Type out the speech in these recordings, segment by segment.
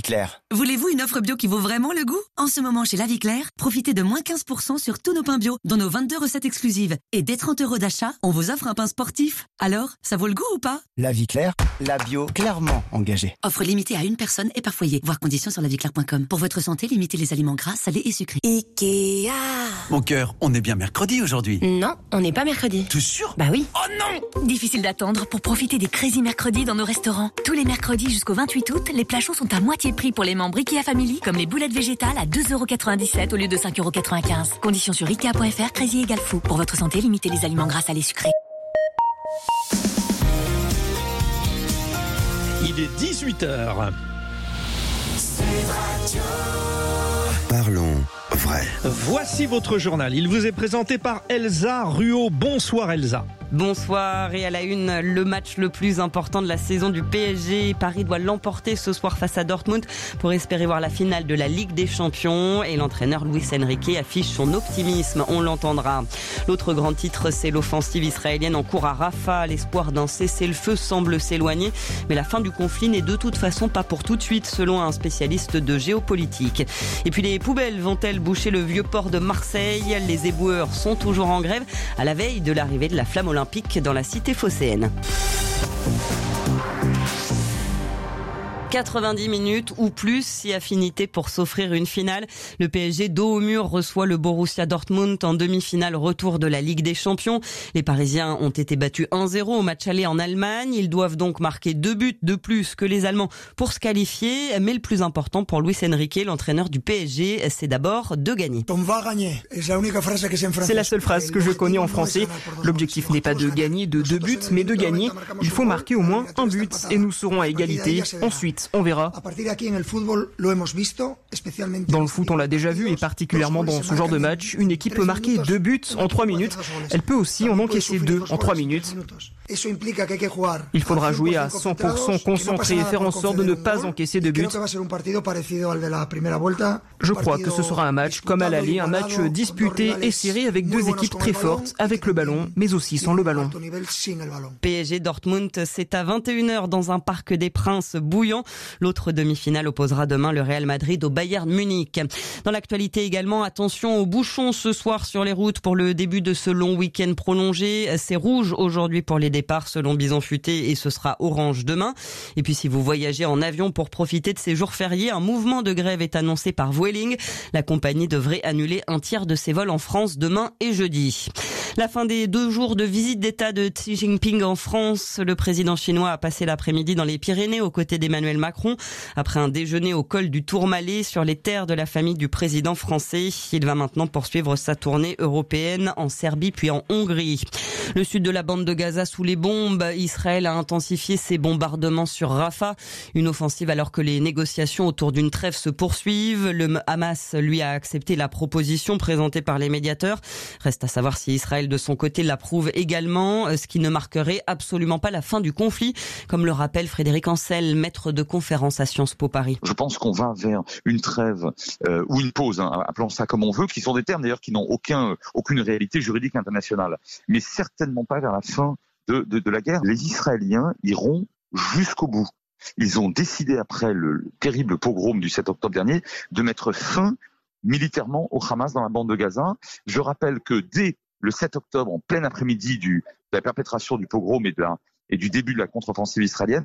Claire. Voulez-vous une offre bio qui vaut vraiment le goût ? En ce moment, chez La Vie Claire, profitez de moins 15% sur tous nos pains bio, dont nos 22 recettes exclusives. Et dès 30 € d'achat, on vous offre un pain sportif. Alors, ça vaut le goût ou pas ? La Vie Claire, la bio clairement engagée. Offre limitée à une personne et par foyer. Voir conditions sur laviclaire.com. Pour votre santé, limitez les aliments gras, salés et sucrés. Ikea. Mon cœur, on est bien mercredi aujourd'hui. Non, on n'est pas mercredi. T'es sûr ? Bah oui. Oh non ! Difficile d'attendre pour profiter des Crazy Mercredis dans nos restaurants. Tous les mercredis jusqu'au 28 août, les plats chauds sont à moitié prix pour les membres Ikea Family, comme les boulettes végétales à 2,97 € au lieu de 5,95 €. Conditions sur Ikea.fr, Crazy égale fou. Pour votre santé, limitez les aliments gras, salés, sucrés. Il est 18h. Parlons vrai. Voici votre journal. Il vous est présenté par Elsa Ruot. Bonsoir Elsa. Bonsoir, et à la une, le match le plus important de la saison du PSG. Paris doit l'emporter ce soir face à Dortmund pour espérer voir la finale de la Ligue des Champions, et l'entraîneur Luis Enrique affiche son optimisme, on l'entendra. L'autre grand titre, c'est l'offensive israélienne en cours à Rafah. L'espoir d'un cessez-le-feu semble s'éloigner, mais la fin du conflit n'est de toute façon pas pour tout de suite, selon un spécialiste de géopolitique. Et puis les poubelles vont-elles boucher le vieux port de Marseille ? Les éboueurs sont toujours en grève à la veille de l'arrivée de la flamme olympique dans la cité phocéenne. 90 minutes ou plus, si affinité pour s'offrir une finale. Le PSG dos au mur reçoit le Borussia Dortmund en demi-finale retour de la Ligue des Champions. Les Parisiens ont été battus 1-0 au match aller en Allemagne. Ils doivent donc marquer 2 buts de plus que les Allemands pour se qualifier. Mais le plus important pour Luis Enrique, l'entraîneur du PSG, c'est d'abord de gagner. C'est la seule phrase que je connais en français. L'objectif n'est pas de gagner de 2 buts, mais de gagner. Il faut marquer au moins un but et nous serons à égalité. Ensuite, on verra. Dans le foot, on l'a déjà vu, et particulièrement dans ce genre de match, une équipe peut marquer 2 buts en 3 minutes. Elle peut aussi en encaisser 2 en 3 minutes. Il faudra jouer à 100% concentré et faire en sorte de ne pas encaisser de buts. Je crois que ce sera un match comme à l'aller, un match disputé et serré avec deux équipes très fortes, avec le ballon, mais aussi sans le ballon. PSG Dortmund, c'est à 21h dans un Parc des Princes bouillant. L'autre demi-finale opposera demain le Real Madrid au Bayern Munich. Dans l'actualité également, attention aux bouchons ce soir sur les routes pour le début de ce long week-end prolongé. C'est rouge aujourd'hui pour les départs selon Bison Futé, et ce sera orange demain. Et puis si vous voyagez en avion pour profiter de ces jours fériés, un mouvement de grève est annoncé par Vueling. La compagnie devrait annuler un tiers de ses vols en France demain et jeudi. La fin des 2 jours de visite d'État de Xi Jinping en France. Le président chinois a passé l'après-midi dans les Pyrénées aux côtés d'Emmanuel Macron. Après un déjeuner au col du Tourmalet sur les terres de la famille du président français, il va maintenant poursuivre sa tournée européenne en Serbie puis en Hongrie. Le sud de la bande de Gaza sous les bombes. Israël a intensifié ses bombardements sur Rafah. Une offensive alors que les négociations autour d'une trêve se poursuivent. Le Hamas, lui, a accepté la proposition présentée par les médiateurs. Reste à savoir si Israël, de son côté, l'approuve également, ce qui ne marquerait absolument pas la fin du conflit, comme le rappelle Frédéric Ancel, maître de conférence à Sciences Po Paris. Je pense qu'on va vers une trêve ou une pause, appelons ça comme on veut, qui sont des termes d'ailleurs qui n'ont aucune réalité juridique internationale, mais certainement pas vers la fin de la guerre. Les Israéliens iront jusqu'au bout. Ils ont décidé, après le terrible pogrom du 7 octobre dernier, de mettre fin militairement au Hamas dans la bande de Gaza. Je rappelle que dès le 7 octobre, en plein après-midi de la perpétration du pogrom et du début de la contre-offensive israélienne,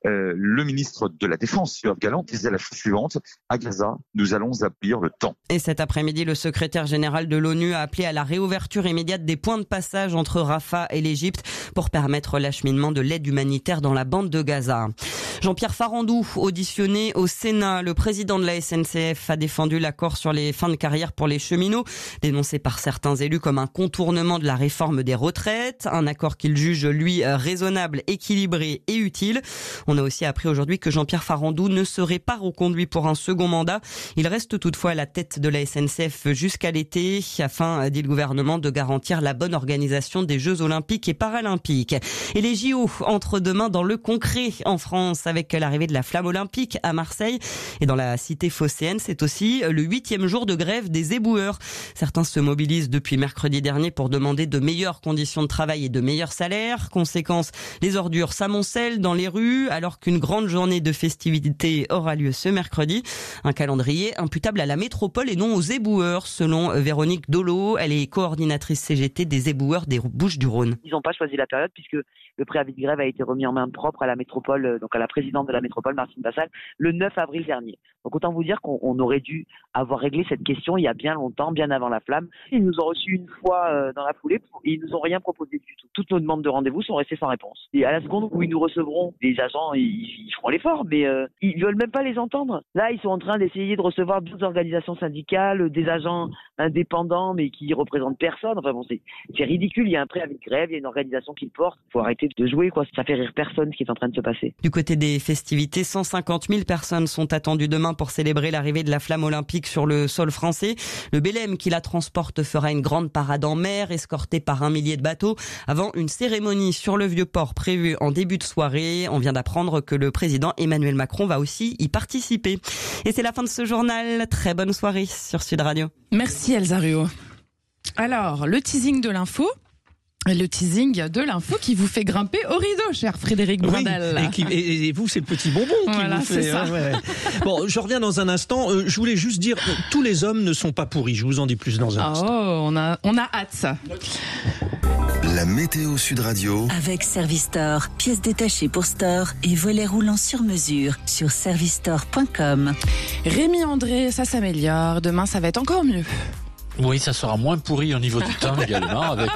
le ministre de la Défense, Yoav Gallant, disait la chose suivante: à Gaza, nous allons abolir le temps. Et cet après-midi, le secrétaire général de l'ONU a appelé à la réouverture immédiate des points de passage entre Rafah et l'Égypte pour permettre l'acheminement de l'aide humanitaire dans la bande de Gaza. Jean-Pierre Farandou, auditionné au Sénat, le président de la SNCF a défendu l'accord sur les fins de carrière pour les cheminots, dénoncé par certains élus comme un contournement de la réforme des retraites, un accord qu'il juge, lui, raisonnable, équilibré et utile. On a aussi appris aujourd'hui que Jean-Pierre Farandou ne serait pas reconduit pour un second mandat. Il reste toutefois à la tête de la SNCF jusqu'à l'été, afin, dit le gouvernement, de garantir la bonne organisation des Jeux Olympiques et Paralympiques. Et les JO entrent demain dans le concret en France, avec l'arrivée de la flamme olympique à Marseille. Et dans la cité phocéenne, c'est aussi le 8e jour de grève des éboueurs. Certains se mobilisent depuis mercredi dernier pour demander de meilleures conditions de travail et de meilleurs salaires. Conséquence, les Les ordures s'amoncellent dans les rues alors qu'une grande journée de festivités aura lieu ce mercredi. Un calendrier imputable à la métropole et non aux éboueurs, selon Véronique Dolo. Elle est coordinatrice CGT des éboueurs des Bouches-du-Rhône. Ils n'ont pas choisi la période puisque le préavis de grève a été remis en main propre à la métropole, donc à la présidente de la métropole, Martine Vassal, le 9 avril dernier. Donc autant vous dire qu'on aurait dû avoir réglé cette question il y a bien longtemps, bien avant la flamme. Ils nous ont reçus une fois dans la foulée et ils nous ont rien proposé du tout. Toutes nos demandes de rendez-vous sont restées sans réponse. Et à la seconde où ils nous recevront, les agents, ils feront l'effort, mais ils veulent même pas les entendre. Là, ils sont en train d'essayer de recevoir d'autres organisations syndicales, des agents indépendants, mais qui représentent personne. Enfin bon, c'est ridicule. Il y a un préavis de grève, il y a une organisation qui le porte. Faut arrêter de jouer, quoi. Ça fait rire personne ce qui est en train de se passer. Du côté des festivités, 150 000 personnes sont attendues demain pour célébrer l'arrivée de la flamme olympique sur le sol français. Le Belém qui la transporte fera une grande parade en mer, escortée par 1 millier de bateaux, avant une cérémonie sur le Vieux-Port prévue en début de soirée. On vient d'apprendre que le président Emmanuel Macron va aussi y participer. Et c'est la fin de ce journal. Très bonne soirée sur Sud Radio. Merci Elsa Ruot. Alors, le teasing de l'info. Le teasing de l'info qui vous fait grimper au rideau, cher Frédéric Brandel. Oui, et vous, c'est le petit bonbon qui vous fait. C'est ça. Ouais. Bon, je reviens dans un instant. Je voulais juste dire, tous les hommes ne sont pas pourris. Je vous en dis plus dans un instant. Oh, on a hâte, ça. La météo Sud Radio. Avec Servistore, pièces détachées pour store et volets roulants sur mesure sur servistore.com. Rémi André, ça s'améliore. Demain, ça va être encore mieux. Oui, ça sera moins pourri au niveau du temps également, avec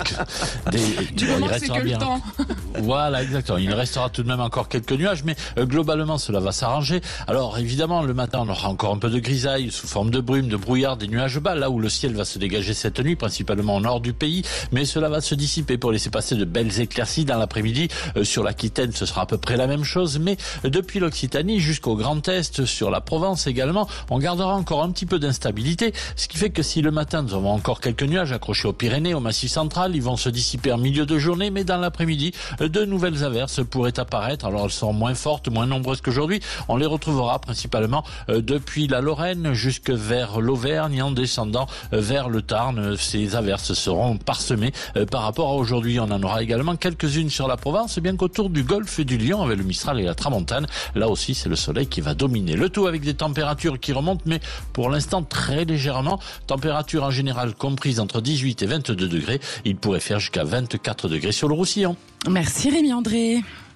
Du moment que c'est que le temps. Voilà, exactement. Il restera tout de même encore quelques nuages, mais globalement, cela va s'arranger. Alors, évidemment, le matin, on aura encore un peu de grisaille sous forme de brume, de brouillard, des nuages bas, là où le ciel va se dégager cette nuit, principalement au nord du pays, mais cela va se dissiper pour laisser passer de belles éclaircies dans l'après-midi. Sur l'Aquitaine, ce sera à peu près la même chose, mais depuis l'Occitanie jusqu'au Grand Est, sur la Provence également, on gardera encore un petit peu d'instabilité, ce qui fait que si le matin, nous avons encore quelques nuages accrochés aux Pyrénées, au Massif central. Ils vont se dissiper en milieu de journée, mais dans l'après-midi, de nouvelles averses pourraient apparaître. Alors, elles sont moins fortes, moins nombreuses qu'aujourd'hui. On les retrouvera principalement depuis la Lorraine jusque vers l'Auvergne, en descendant vers le Tarn. Ces averses seront parsemées par rapport à aujourd'hui. On en aura également quelques-unes sur la Provence, bien qu'autour du golfe du Lion, avec le Mistral et la Tramontane. Là aussi, c'est le soleil qui va dominer. Le tout avec des températures qui remontent, mais pour l'instant, très légèrement. Température en général comprise entre 18 et 22 degrés. Il pourrait faire jusqu'à 24 degrés sur le Roussillon. Merci Rémi André.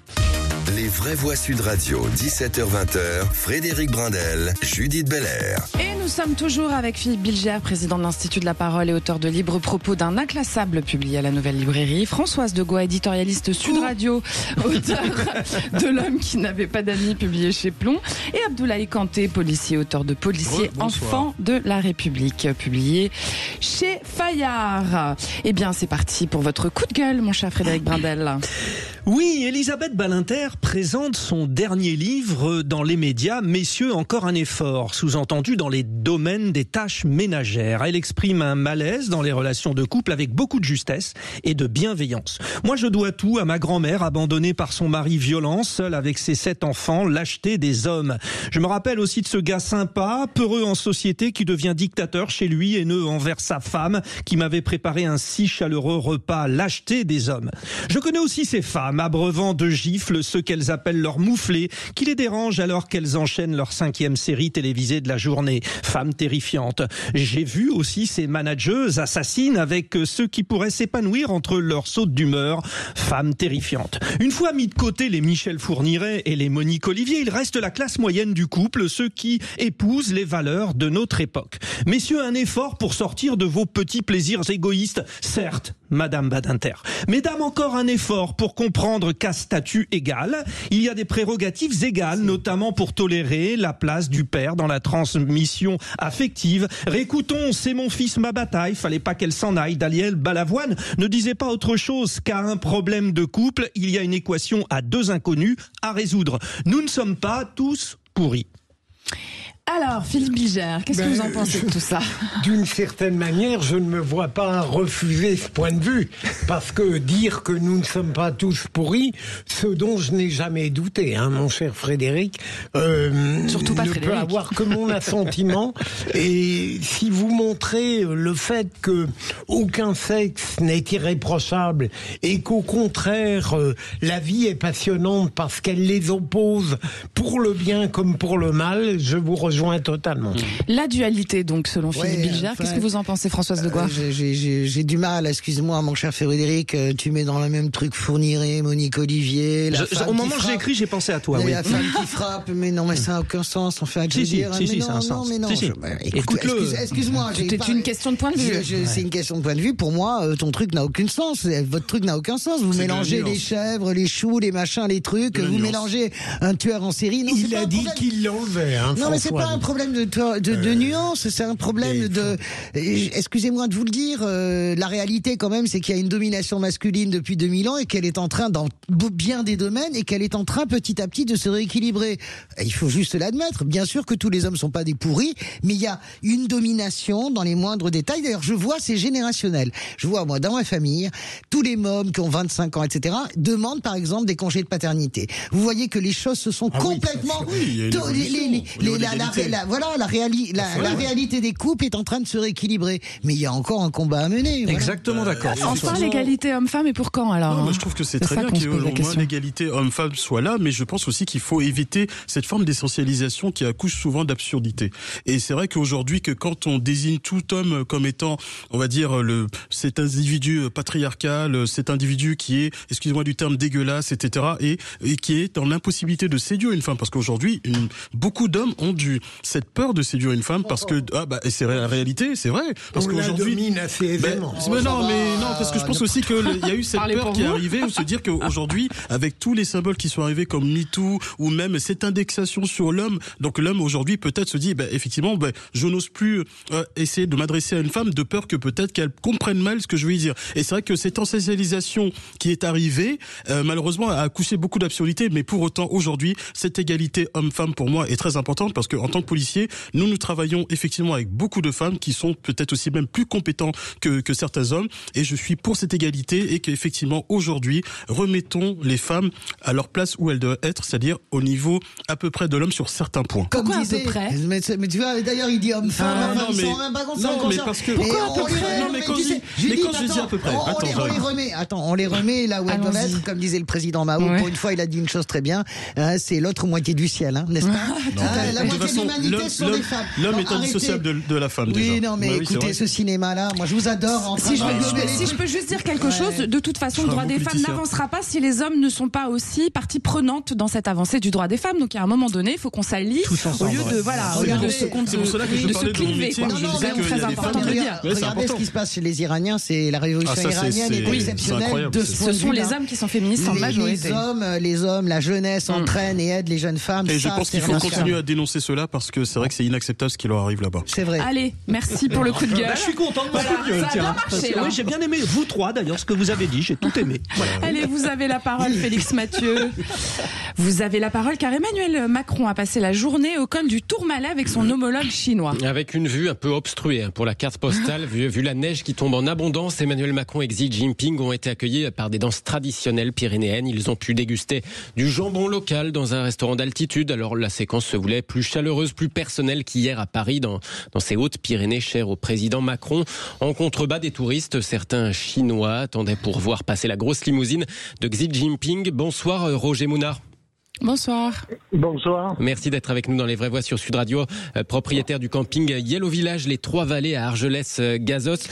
Les vraies voix Sud Radio, 17h-20h, Frédéric Brandel, Judith Belair. Et nous sommes toujours avec Philippe Bilger, président de l'Institut de la Parole et auteur de Libre Propos d'un inclassable publié à la Nouvelle Librairie. Françoise Degois, éditorialiste Sud Radio, auteur de L'homme qui n'avait pas d'amis, publié chez Plomb. Et Abdoulaye Kanté, policier, auteur de Policier, enfant de la République, publié chez Fayard. Eh bien, c'est parti pour votre coup de gueule, mon cher Frédéric Brandel. Oui, Elisabeth Badinter présente son dernier livre dans les médias, Messieurs, encore un effort, sous-entendu dans les domaines des tâches ménagères. Elle exprime un malaise dans les relations de couple avec beaucoup de justesse et de bienveillance. Moi, je dois tout à ma grand-mère, abandonnée par son mari violent, seule avec ses 7 enfants, lâcheté des hommes. Je me rappelle aussi de ce gars sympa, peureux en société, qui devient dictateur chez lui, haineux envers sa femme, qui m'avait préparé un si chaleureux repas, lâcheté des hommes. Je connais aussi ces femmes, abreuvant de gifles ceux qu'elles appellent leurs mouflés, qui les dérangent alors qu'elles enchaînent leur 5e série télévisée de la journée. Femmes terrifiantes. J'ai vu aussi ces manageuses assassines avec ceux qui pourraient s'épanouir entre leurs sautes d'humeur. Femmes terrifiantes. Une fois mis de côté les Michel Fourniret et les Monique Olivier, il reste la classe moyenne du couple, ceux qui épousent les valeurs de notre époque. Messieurs, un effort pour sortir de vos petits plaisirs égoïstes. Certes, Madame Badinter. Mesdames, encore un effort pour comprendre qu'à statut égal, il y a des prérogatives égales, notamment pour tolérer la place du père dans la transmission affective. Réécoutons, c'est mon fils, ma bataille, fallait pas qu'elle s'en aille, d'Aliel Balavoine ne disait pas autre chose qu'à un problème de couple, il y a une équation à 2 inconnus à résoudre. Nous ne sommes pas tous pourris. Alors, Philippe Bilger, qu'est-ce que vous en pensez de tout ça? D'une certaine manière, je ne me vois pas refuser ce point de vue, parce que dire que nous ne sommes pas tous pourris, ce dont je n'ai jamais douté, mon cher Frédéric, surtout pas ne Frédéric. peut avoir que mon assentiment. Et si vous montrez le fait que aucun sexe n'est irréprochable et qu'au contraire, la vie est passionnante parce qu'elle les oppose pour le bien comme pour le mal, je vous rejoins totalement. La dualité, donc, selon Philippe Bilger, qu'est-ce que vous en pensez, Françoise de Gois? J'ai du mal, excuse-moi, mon cher Frédéric, tu mets dans le même truc Fourniret, Monique Olivier. Au moment où j'ai écrit, j'ai pensé à toi. Oui. La femme qui frappe, mais non, mais ça n'a aucun sens. On fait un ça a un sens. Excuse-moi. C'est une question de point de vue. C'est une question de point de vue. Pour moi, ton truc n'a aucun sens. Votre truc n'a aucun sens. Vous mélangez les chèvres, les choux, les machins, les trucs. Vous mélangez un tueur en série. Non, il a dit qu'il l'enlevait. Non, mais c'est pas un problème de nuance. C'est un problème de. Excusez-moi de vous le dire. La réalité, quand même, c'est qu'il y a une domination masculine depuis 2000 ans et qu'elle est en train, dans bien des domaines, et qu'elle est en train petit à petit de se rééquilibrer. Il faut juste l'admettre. Bien sûr que tous les hommes sont pas des pourris, mais il y a une domination dans les moindres détails. D'ailleurs, je vois, c'est générationnel. Je vois, moi, dans ma famille, tous les mômes qui ont 25 ans, etc., demandent, par exemple, des congés de paternité. Vous voyez que les choses se sont complètement... La réalité des couples est en train de se rééquilibrer. Mais il y a encore un combat à mener. Voilà. Exactement d'accord. Enfin, l'égalité homme-femme, et pour quand, alors? Non, mais je trouve que c'est très bien qu'au moins l'égalité homme-femme soit là, mais je pense aussi qu'il faut éviter cette forme d'essentialisation qui accouche souvent d'absurdité. Et c'est vrai qu'aujourd'hui, que quand on désigne tout homme comme étant, on va dire, cet individu patriarcal, cet individu qui est, excusez-moi du terme, dégueulasse, etc., et qui est dans l'impossibilité de séduire une femme, parce qu'aujourd'hui, beaucoup d'hommes ont cette peur de séduire une femme, parce que, et c'est la réalité, c'est vrai, parce qu'aujourd'hui, la domine assez aisément. Non, parce que je pense aussi qu'il y a eu cette peur qui est arrivée, ou se dire qu'aujourd'hui, avec tous les symboles qui sont arrivés comme MeToo, ou même cette indexation sur l'homme, donc l'homme aujourd'hui peut-être se dit, effectivement, je n'ose plus essayer de m'adresser à une femme de peur que peut-être qu'elle comprenne mal ce que je veux dire. Et c'est vrai que cette essentialisation qui est arrivée, malheureusement, a accouché beaucoup d'absurdité, mais pour autant, aujourd'hui, cette égalité homme-femme pour moi est très importante, parce qu'en tant que policier, nous travaillons effectivement avec beaucoup de femmes qui sont peut-être aussi même plus compétents que certains hommes, et je suis pour cette égalité, et qu'effectivement, aujourd'hui, remettons les femmes à leur place où elles doivent être, c'est-à-dire au niveau à peu près de l'homme sur certains points. Pourquoi à peu près? Mais tu vois, d'ailleurs, il dit homme-femme, non, mais parce que... Pourquoi à peu près? Mais quand je dis à peu près... on les remet là où elles doivent être, comme disait le président Mao. Pour une fois, il a dit une chose très bien, c'est l'autre moitié du ciel, n'est-ce pas? La moitié de l'humanité sont les femmes. L'homme est indissociable de la femme, déjà. Oui, non, mais écoutez, ce cinéma-là, moi, je vous adore. Si je peux juste dire quelque chose, de toute façon, le droit des femmes n'avancera pas si les hommes ne sont pas aussi partie prenante dans cette avancée du droit des femmes. Donc, à un moment donné, il faut qu'on s'allie au lieu de se cliver. C'est très important de le dire. Regardez ce qui se passe chez les Iraniens, c'est la révolution iranienne est exceptionnelle. Ce sont les hommes qui sont féministes en majorité. Les hommes, la jeunesse entraînent et aident les jeunes femmes. Et je pense qu'il faut continuer à dénoncer cela, parce que c'est vrai que c'est inacceptable ce qui leur arrive là-bas. C'est vrai. Allez, merci pour le coup de gueule. Je suis content de votre coup de gueule. Oui, j'ai bien aimé, vous trois d'ailleurs, ce que vous avez dit, j'ai tout aimé. Allez, vous avez la parole, Félix Mathieu. Vous avez la parole, car Emmanuel Macron a passé la journée au col du Tourmalet avec son homologue chinois. Avec une vue un peu obstruée pour la carte postale, vu la neige qui tombe en abondance, Emmanuel Macron et Xi Jinping ont été accueillis par des danses traditionnelles pyrénéennes. Ils ont pu déguster du jambon local dans un restaurant d'altitude. Alors la séquence se voulait plus chaleureuse, plus personnelle qu'hier à Paris, dans ces Hautes-Pyrénées chères au président Macron. En contrebas des touristes, certains Chinois attendaient pour voir passer la grosse limousine de Xi Jinping. Bonsoir Roger Mounard. Bonsoir. Bonsoir. Merci d'être avec nous dans Les Vraies Voix sur Sud Radio, propriétaire du camping Yellow Village, les Trois-Vallées à Argelès-Gazos.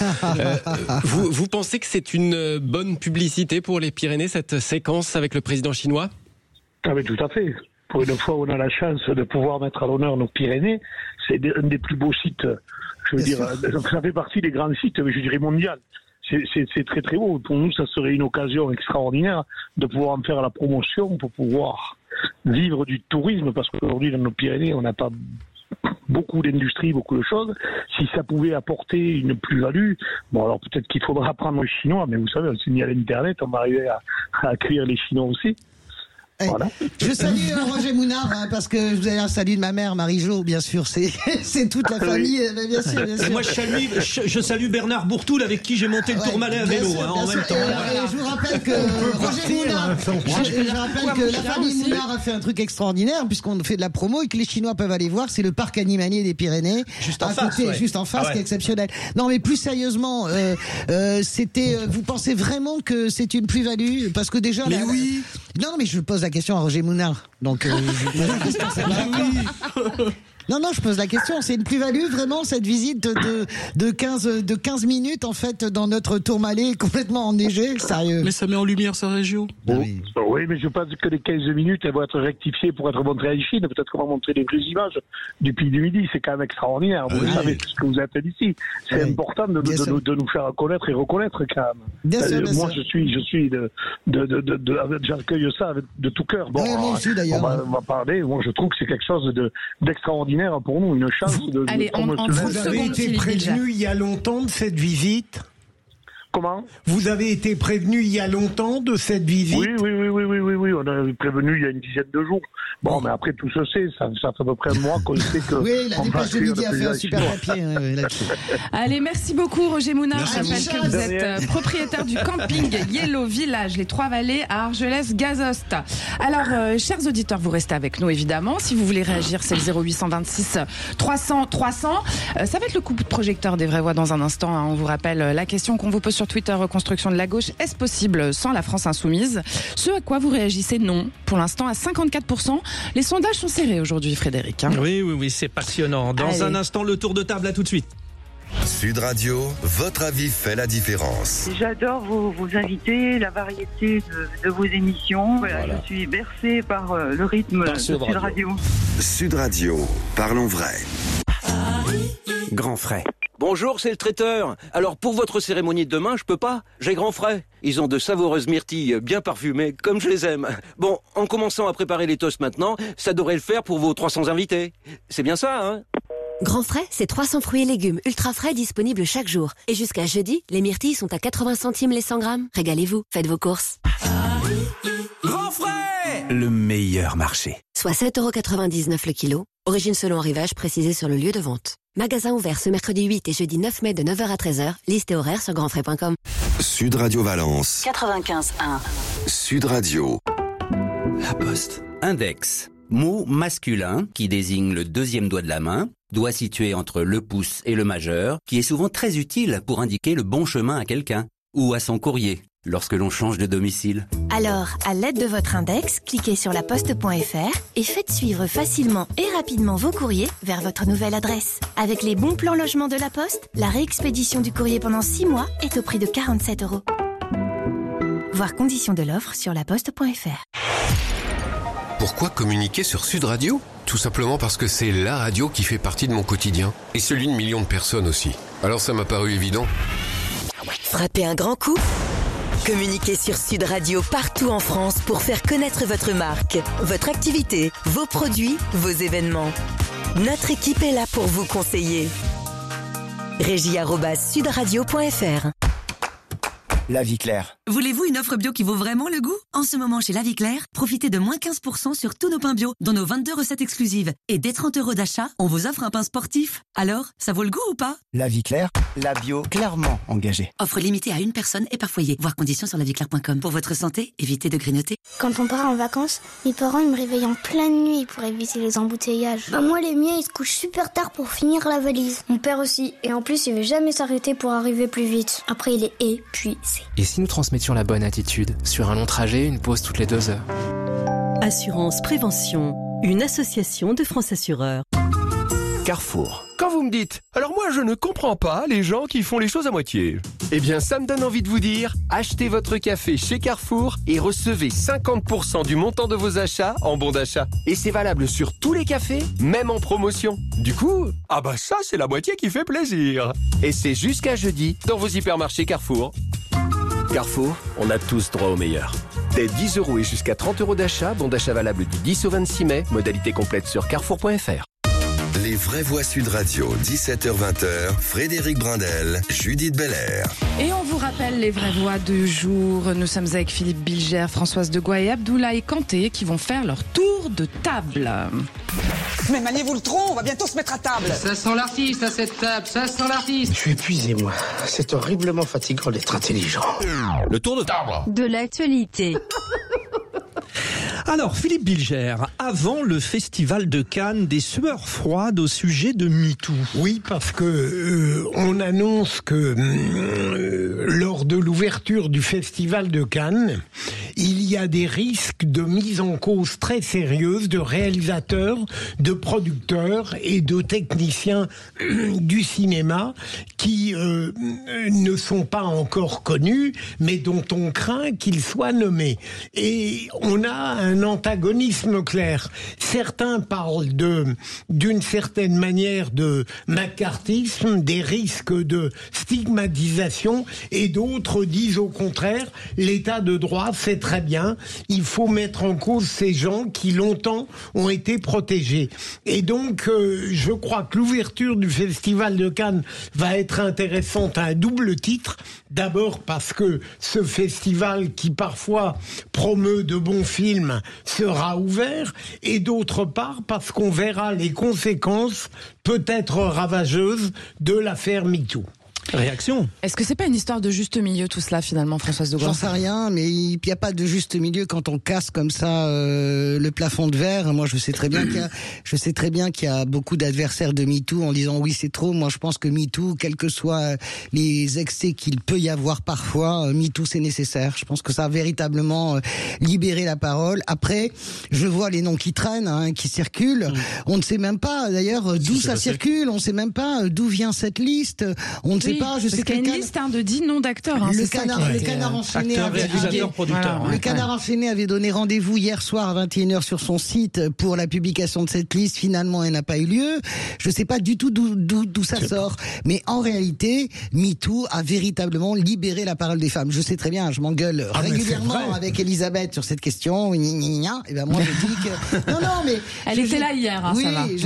Vous pensez que c'est une bonne publicité pour les Pyrénées, cette séquence avec le président chinois? Ah oui, tout à fait. Pour une fois, on a la chance de pouvoir mettre à l'honneur nos Pyrénées. C'est un des plus beaux sites, je veux dire, ça fait partie des grands sites, je dirais, mondiaux. C'est très très beau. Pour nous, ça serait une occasion extraordinaire de pouvoir en faire la promotion pour pouvoir vivre du tourisme, parce qu'aujourd'hui dans nos Pyrénées on n'a pas beaucoup d'industrie, beaucoup de choses. Si ça pouvait apporter une plus-value, bon alors peut-être qu'il faudra apprendre les Chinois, mais vous savez, on s'est mis à l'internet, on va arriver à accueillir les Chinois aussi. Voilà. Je salue Roger Mounard, parce que je vous avez un salut de ma mère, Marie-Jo, bien sûr, c'est toute la famille, bien sûr, bien sûr. Et moi, je salue Bernard Bourtoul, avec qui j'ai monté le Tourmalet à vélo, en même temps. Et je vous rappelle que Roger Mounard, je rappelle que la famille Mounard a fait un truc extraordinaire, puisqu'on fait de la promo et que les Chinois peuvent aller voir, c'est le parc animalier des Pyrénées. Juste en face, juste en face, qui est exceptionnel. Non, mais plus sérieusement, vous pensez vraiment que c'est une plus-value? Parce que déjà, oui. Non, mais je pose la question à Roger Mounard. Donc, je pose la question, Non, je pose la question. C'est une plus-value, vraiment, cette visite de 15 minutes, en fait, dans notre Tourmalet complètement enneigé, sérieux. Mais ça met en lumière sa région. Oui, mais je pense que les 15 minutes, elles vont être rectifiées pour être montrées à Chine. Peut-être qu'on va montrer des vraies images du Pic du Midi. C'est quand même extraordinaire. Vous savez ce que vous avez fait ici. C'est important de nous faire connaître et reconnaître, quand même. Bien sûr. J'accueille ça de tout cœur. Bon, moi aussi, d'ailleurs. On va parler. Moi, je trouve que c'est quelque chose d'extraordinaire pour nous, une chance de Allez, Vous avez été prévenu il y a longtemps de cette visite? Comment? Vous avez été prévenu il y a longtemps de cette visite? Oui, on a prévenu il y a une dizaine de jours. Bon, mais après tout ça, ça fait à peu près un mois qu'on sait que... Oui, la dépêche de midi a fait un super papier là-dessus. Allez, merci beaucoup Roger Mounard. Je rappelle que vous êtes propriétaire du camping Yellow Village, les Trois-Vallées à Argelès-Gazost. Alors, chers auditeurs, vous restez avec nous évidemment. Si vous voulez réagir, c'est le 0826 300 300. Ça va être le coup de projecteur des vraies voix dans un instant. On vous rappelle la question qu'on vous pose sur Twitter, reconstruction de la gauche. Est-ce possible sans la France insoumise? Ce à quoi vous réagissez non. Pour l'instant, à 54%. Les sondages sont serrés aujourd'hui, Frédéric. Oui, c'est passionnant. Dans un instant, le tour de table, à tout de suite. Sud Radio, votre avis fait la différence. J'adore vos invités, la variété de vos émissions. Voilà. Je suis bercé par le rythme de Sud Radio. Sud Radio, parlons vrai. Grand frais. Bonjour, c'est le traiteur. Alors, pour votre cérémonie de demain, je peux pas. J'ai grand frais. Ils ont de savoureuses myrtilles bien parfumées, comme je les aime. Bon, en commençant à préparer les toasts maintenant, ça devrait le faire pour vos 300 invités. C'est bien ça, hein? Grand frais, c'est 300 fruits et légumes ultra frais disponibles chaque jour. Et jusqu'à jeudi, les myrtilles sont à 80 centimes les 100 grammes. Régalez-vous, faites vos courses. Grand frais! Le meilleur marché. Soit 7,99€ le kilo. Origine selon arrivage précisé sur le lieu de vente. Magasin ouvert ce mercredi 8 et jeudi 9 mai de 9h à 13h. Liste et horaire sur grandfrais.com. Sud Radio Valence. 95.1. Sud Radio. La Poste. Index. Mot masculin qui désigne le deuxième doigt de la main, doigt situé entre le pouce et le majeur, qui est souvent très utile pour indiquer le bon chemin à quelqu'un ou à son courrier lorsque l'on change de domicile. Alors, à l'aide de votre index, cliquez sur laposte.fr et faites suivre facilement et rapidement vos courriers vers votre nouvelle adresse. Avec les bons plans logement de la Poste, la réexpédition du courrier pendant 6 mois est au prix de 47€. Voir conditions de l'offre sur laposte.fr. Pourquoi communiquer sur Sud Radio ? Tout simplement parce que c'est la radio qui fait partie de mon quotidien et celui de millions de personnes aussi. Alors ça m'a paru évident. Frappez un grand coup. Communiquez sur Sud Radio partout en France pour faire connaître votre marque, votre activité, vos produits, vos événements. Notre équipe est là pour vous conseiller. régie@sudradio.fr. La Vie Claire. Voulez-vous une offre bio qui vaut vraiment le goût? En ce moment, chez La Vie Claire, profitez de moins 15% sur tous nos pains bio, dans nos 22 recettes exclusives. Et dès 30€ d'achat, on vous offre un pain sportif. Alors, ça vaut le goût ou pas? La Vie Claire, la bio clairement engagée. Offre limitée à une personne et par foyer. Voir conditions sur laviclaire.com. Pour votre santé, évitez de grignoter. Quand on part en vacances, mes parents ils me réveillent en pleine nuit pour éviter les embouteillages. Moi, les miens, ils se couchent super tard pour finir la valise. Mon père aussi. Et en plus, il veut jamais s'arrêter pour arriver plus vite. Après, il est épuisé. Et si nous transmettions la bonne attitude? Sur un long trajet, une pause toutes les 2 heures. Assurance Prévention, une association de France Assureurs. Carrefour. Quand vous me dites « Alors moi je ne comprends pas les gens qui font les choses à moitié », eh bien ça me donne envie de vous dire « Achetez votre café chez Carrefour et recevez 50% du montant de vos achats en bon d'achat. Et c'est valable sur tous les cafés, même en promotion. Du coup, ah bah ça c'est la moitié qui fait plaisir. Et c'est jusqu'à jeudi dans vos hypermarchés Carrefour. Carrefour, on a tous droit au meilleur. Dès 10€ et jusqu'à 30€ d'achat, bon d'achat valable du 10 au 26 mai, modalité complète sur carrefour.fr. Les vraies voix Sud Radio, 17h-20h, Frédéric Brindel, Judith Belair. Et on vous rappelle les vraies voix du jour. Nous sommes avec Philippe Bilger, Françoise Degois et Abdoulaye Kanté qui vont faire leur tour de table. Mais maniez-vous le tronc, on va bientôt se mettre à table. Ça sent l'artiste à cette table, ça sent l'artiste. Je suis épuisé, moi. C'est horriblement fatigant d'être intelligent. Le tour de table. De l'actualité. Alors, Philippe Bilger, avant le festival de Cannes, des sueurs froides au sujet de MeToo. Oui, parce que on annonce que lors de l'ouverture du festival de Cannes, il y a des risques de mise en cause très sérieuse de réalisateurs, de producteurs et de techniciens du cinéma qui ne sont pas encore connus, mais dont on craint qu'ils soient nommés. Et on a un antagonisme clair. Certains parlent d'une certaine manière de macartisme, des risques de stigmatisation, et d'autres disent au contraire, l'état de droit, c'est très bien, il faut mettre en cause ces gens qui longtemps ont été protégés. Et donc, je crois que l'ouverture du Festival de Cannes va être intéressante à un double titre. D'abord parce que ce festival qui parfois promeut de bons films sera ouvert, et d'autre part parce qu'on verra les conséquences peut-être ravageuses de l'affaire MeToo. Réaction. Est-ce que c'est pas une histoire de juste milieu tout cela finalement, Françoise Degois? J'en sais rien, mais il n'y a pas de juste milieu quand on casse comme ça le plafond de verre. Moi, je sais très bien qu'il y a beaucoup d'adversaires de MeToo en disant oui c'est trop. Moi, je pense que MeToo, quels que soient les excès qu'il peut y avoir parfois, MeToo c'est nécessaire. Je pense que ça a véritablement libéré la parole. Après, je vois les noms qui traînent, qui circulent. On ne sait même pas d'ailleurs d'où ça circule. On ne sait même pas d'où vient cette liste. On ne sait pas, je sais qu'il y a une liste de 10 noms d'acteurs. Le Canard enchaîné avait donné rendez-vous hier soir à 21h sur son site pour la publication de cette liste. Finalement, elle n'a pas eu lieu. Je ne sais pas du tout d'où ça sort. Mais en réalité, MeToo a véritablement libéré la parole des femmes. Je sais très bien, je m'engueule régulièrement avec Elisabeth sur cette question. Et ben moi, je dis que... Non, mais... Elle était là hier, oui, ça va. Je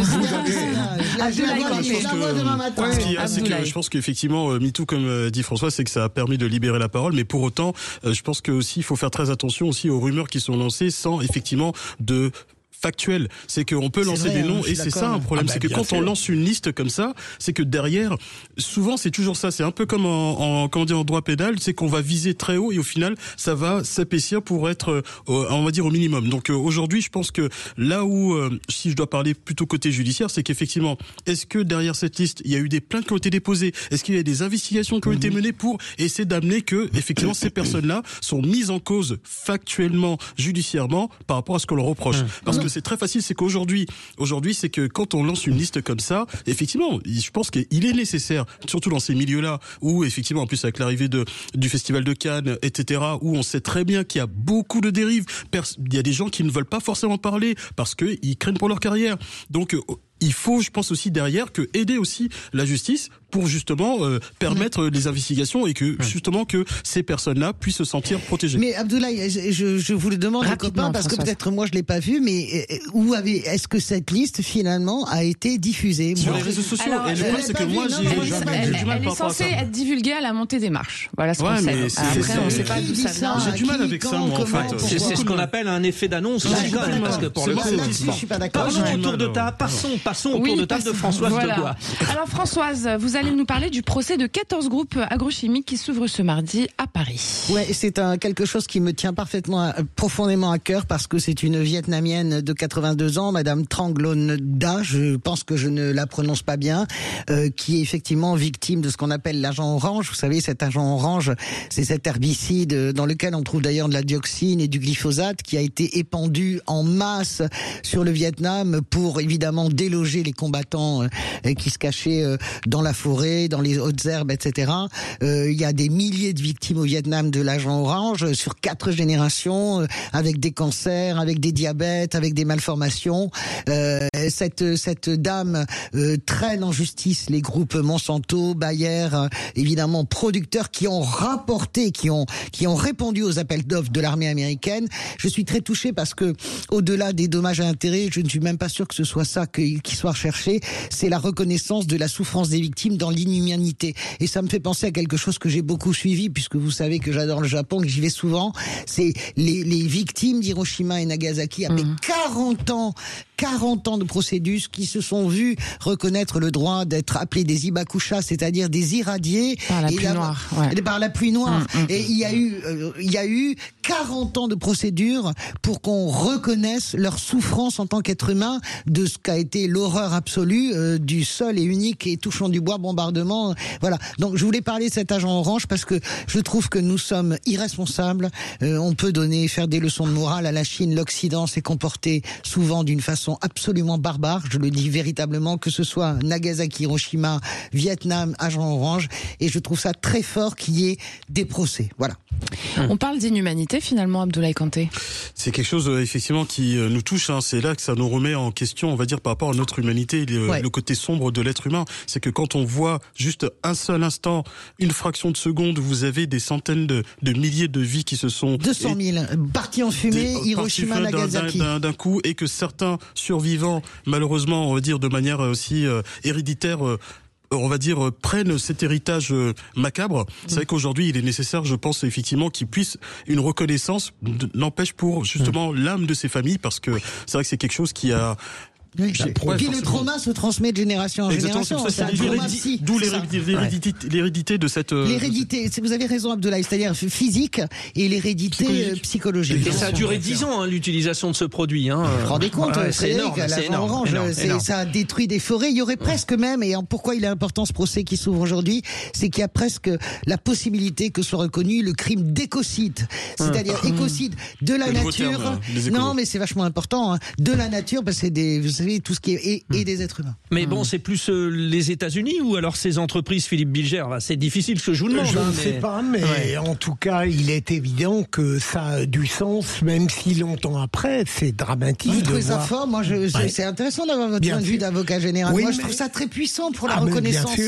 la vois demain matin. Je pense qu'effectivement, MeToo, comme dit François, c'est que ça a permis de libérer la parole, mais pour autant, je pense que aussi il faut faire très attention aussi aux rumeurs qui sont lancées sans effectivement de factuel, c'est qu'on peut lancer des noms et c'est ça un problème, c'est que quand on lance une liste comme ça, c'est que derrière, souvent c'est toujours ça, c'est un peu comme en droit pénal, c'est qu'on va viser très haut et au final ça va s'épaissir pour être, on va dire au minimum. Donc aujourd'hui, je pense que là où, si je dois parler plutôt côté judiciaire, c'est qu'effectivement, est-ce que derrière cette liste, il y a eu des plaintes qui ont été déposées, est-ce qu'il y a des investigations qui ont été menées pour essayer d'amener que effectivement ces personnes-là sont mises en cause factuellement, judiciairement par rapport à ce qu'on leur reproche. Parce que c'est très facile, c'est qu'aujourd'hui, c'est que quand on lance une liste comme ça, effectivement, je pense qu'il est nécessaire, surtout dans ces milieux-là, où effectivement, en plus avec l'arrivée du Festival de Cannes, etc., où on sait très bien qu'il y a beaucoup de dérives, il y a des gens qui ne veulent pas forcément parler parce qu'ils craignent pour leur carrière. Donc, il faut, je pense aussi derrière, que aider aussi la justice pour justement permettre les investigations et que justement que ces personnes-là puissent se sentir protégées. Mais Abdoulaye, je vous le demande, les copains, parce que peut-être moi je l'ai pas vu, mais est-ce que cette liste finalement a été diffusée sur les réseaux sociaux? Alors, et le problème c'est que moi j'ai du mal elle est censée être divulguée à la montée des marches. Voilà ce qu'on sait. Après, on ne sait pas d'où ça vient. J'ai du mal avec ça, moi, en fait. C'est ce qu'on appelle un effet d'annonce. Parce que pour le coup, je suis pas d'accord. Parlons au tour de table. Passons au tour de table de Françoise Degois. Alors Françoise, vous allez nous parler du procès de 14 groupes agrochimiques qui s'ouvre ce mardi à Paris. Ouais, c'est quelque chose qui me tient profondément à cœur parce que c'est une Vietnamienne de 82 ans, Madame Trang Lon Da, je pense que je ne la prononce pas bien, qui est effectivement victime de ce qu'on appelle l'agent orange. Vous savez, cet agent orange, c'est cet herbicide dans lequel on trouve d'ailleurs de la dioxine et du glyphosate qui a été épandu en masse sur le Vietnam pour évidemment déloger les combattants qui se cachaient dans la forêt, dans les hautes herbes, etc. Il y a des milliers de victimes au Vietnam de l'agent orange sur 4 générations, avec des cancers, avec des diabètes, avec des malformations. Cette dame traîne en justice les groupes Monsanto, Bayer, évidemment producteurs qui ont rapporté, qui ont répondu aux appels d'offres de l'armée américaine. Je suis très touché parce que au-delà des dommages et intérêts, je ne suis même pas sûr que ce soit ça qu'il qui soit recherché, c'est la reconnaissance de la souffrance des victimes dans l'inhumanité. Et ça me fait penser à quelque chose que j'ai beaucoup suivi, puisque vous savez que j'adore le Japon, que j'y vais souvent. C'est les victimes d'Hiroshima et Nagasaki après 40 ans de procédus qui se sont vus reconnaître le droit d'être appelés des ibakusha, c'est-à-dire des irradiés par la pluie noire. Ouais. Par la pluie noire. Et il y a eu 40 ans de procédures pour qu'on reconnaisse leur souffrance en tant qu'être humain de ce qu'a été l'horreur absolue du seul et unique et touchant du bois bombardement. Voilà. Donc je voulais parler de cet agent orange parce que je trouve que nous sommes irresponsables. On peut faire des leçons de morale à la Chine. L'Occident s'est comporté souvent d'une façon absolument barbare, je le dis véritablement, que ce soit Nagasaki, Hiroshima, Vietnam, agent orange, et je trouve ça très fort qu'il y ait des procès. Voilà. On parle d'inhumanité finalement, Abdoulaye Kanté. C'est quelque chose effectivement qui nous touche, hein. C'est là que ça nous remet en question, on va dire, par rapport à notre humanité, le côté sombre de l'être humain. C'est que quand on voit juste un seul instant, une fraction de seconde, vous avez des centaines de milliers de vies qui se sont... 200 000 partis en fumée, Hiroshima, Nagasaki. D'un coup, et que certains survivants, malheureusement, on va dire de manière aussi héréditaire, on va dire, prennent cet héritage macabre. C'est vrai qu'aujourd'hui, il est nécessaire, je pense, effectivement, qu'ils puissent une reconnaissance, n'empêche pour, justement, l'âme de ces familles, parce que c'est vrai que c'est quelque chose qui a... Oui, puis le trauma se transmet de génération en génération. D'où l'hérédité de cette... L'hérédité, vous avez raison Abdoulaye, c'est-à-dire physique et l'hérédité psychologique. Et ça a duré 10 ans, l'utilisation de ce produit. Vous vous rendez compte, Frédéric, l'agent orange, ça a détruit des forêts. Il y aurait presque même, et pourquoi il est important ce procès qui s'ouvre aujourd'hui, c'est qu'il y a presque la possibilité que soit reconnu le crime d'écocide. C'est-à-dire écocide de la nature. Non, mais c'est vachement important, de la nature, parce que c'est tout ce qui est et des êtres humains. Mais bon, c'est plus les États-Unis ou alors ces entreprises, Philippe Bilger? C'est difficile ce que je vous demande. Je ne sais pas, mais en tout cas, il est évident que ça a du sens, même si longtemps après, c'est dramatique. Vous trouvez ça fort? Moi, c'est intéressant d'avoir votre point de vue d'avocat général. Oui, moi, je trouve ça très puissant pour la reconnaissance.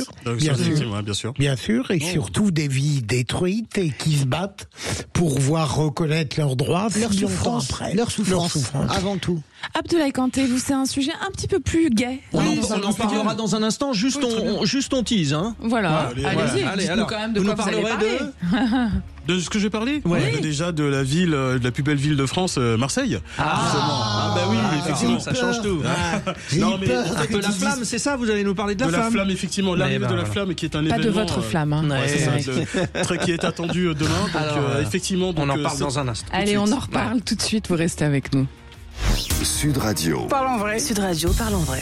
Bien sûr, et surtout des vies détruites et qui se battent pour voir reconnaître leurs droits. Leur souffrance, avant tout. Abdoulaye Kanté, vous, c'est un sujet un petit peu plus gai. On en parlera dans un instant, juste on tease. Hein. Voilà, allez-y, dites-nous quand même de quoi vous allez parler. De ce que j'ai parlé déjà de la ville, de la plus belle ville de France, Marseille. Oui, effectivement, ça change tout. Non, mais la flamme, c'est ça, vous allez nous parler de la flamme. De la flamme, effectivement, l'arrivée de la flamme qui est un événement. Pas de votre flamme. Qui est attendu demain. Donc, effectivement, on en parle dans un instant. Allez, on en reparle tout de suite, vous restez avec nous. Sud Radio. Parlons vrai. Sud Radio, parlons vrai.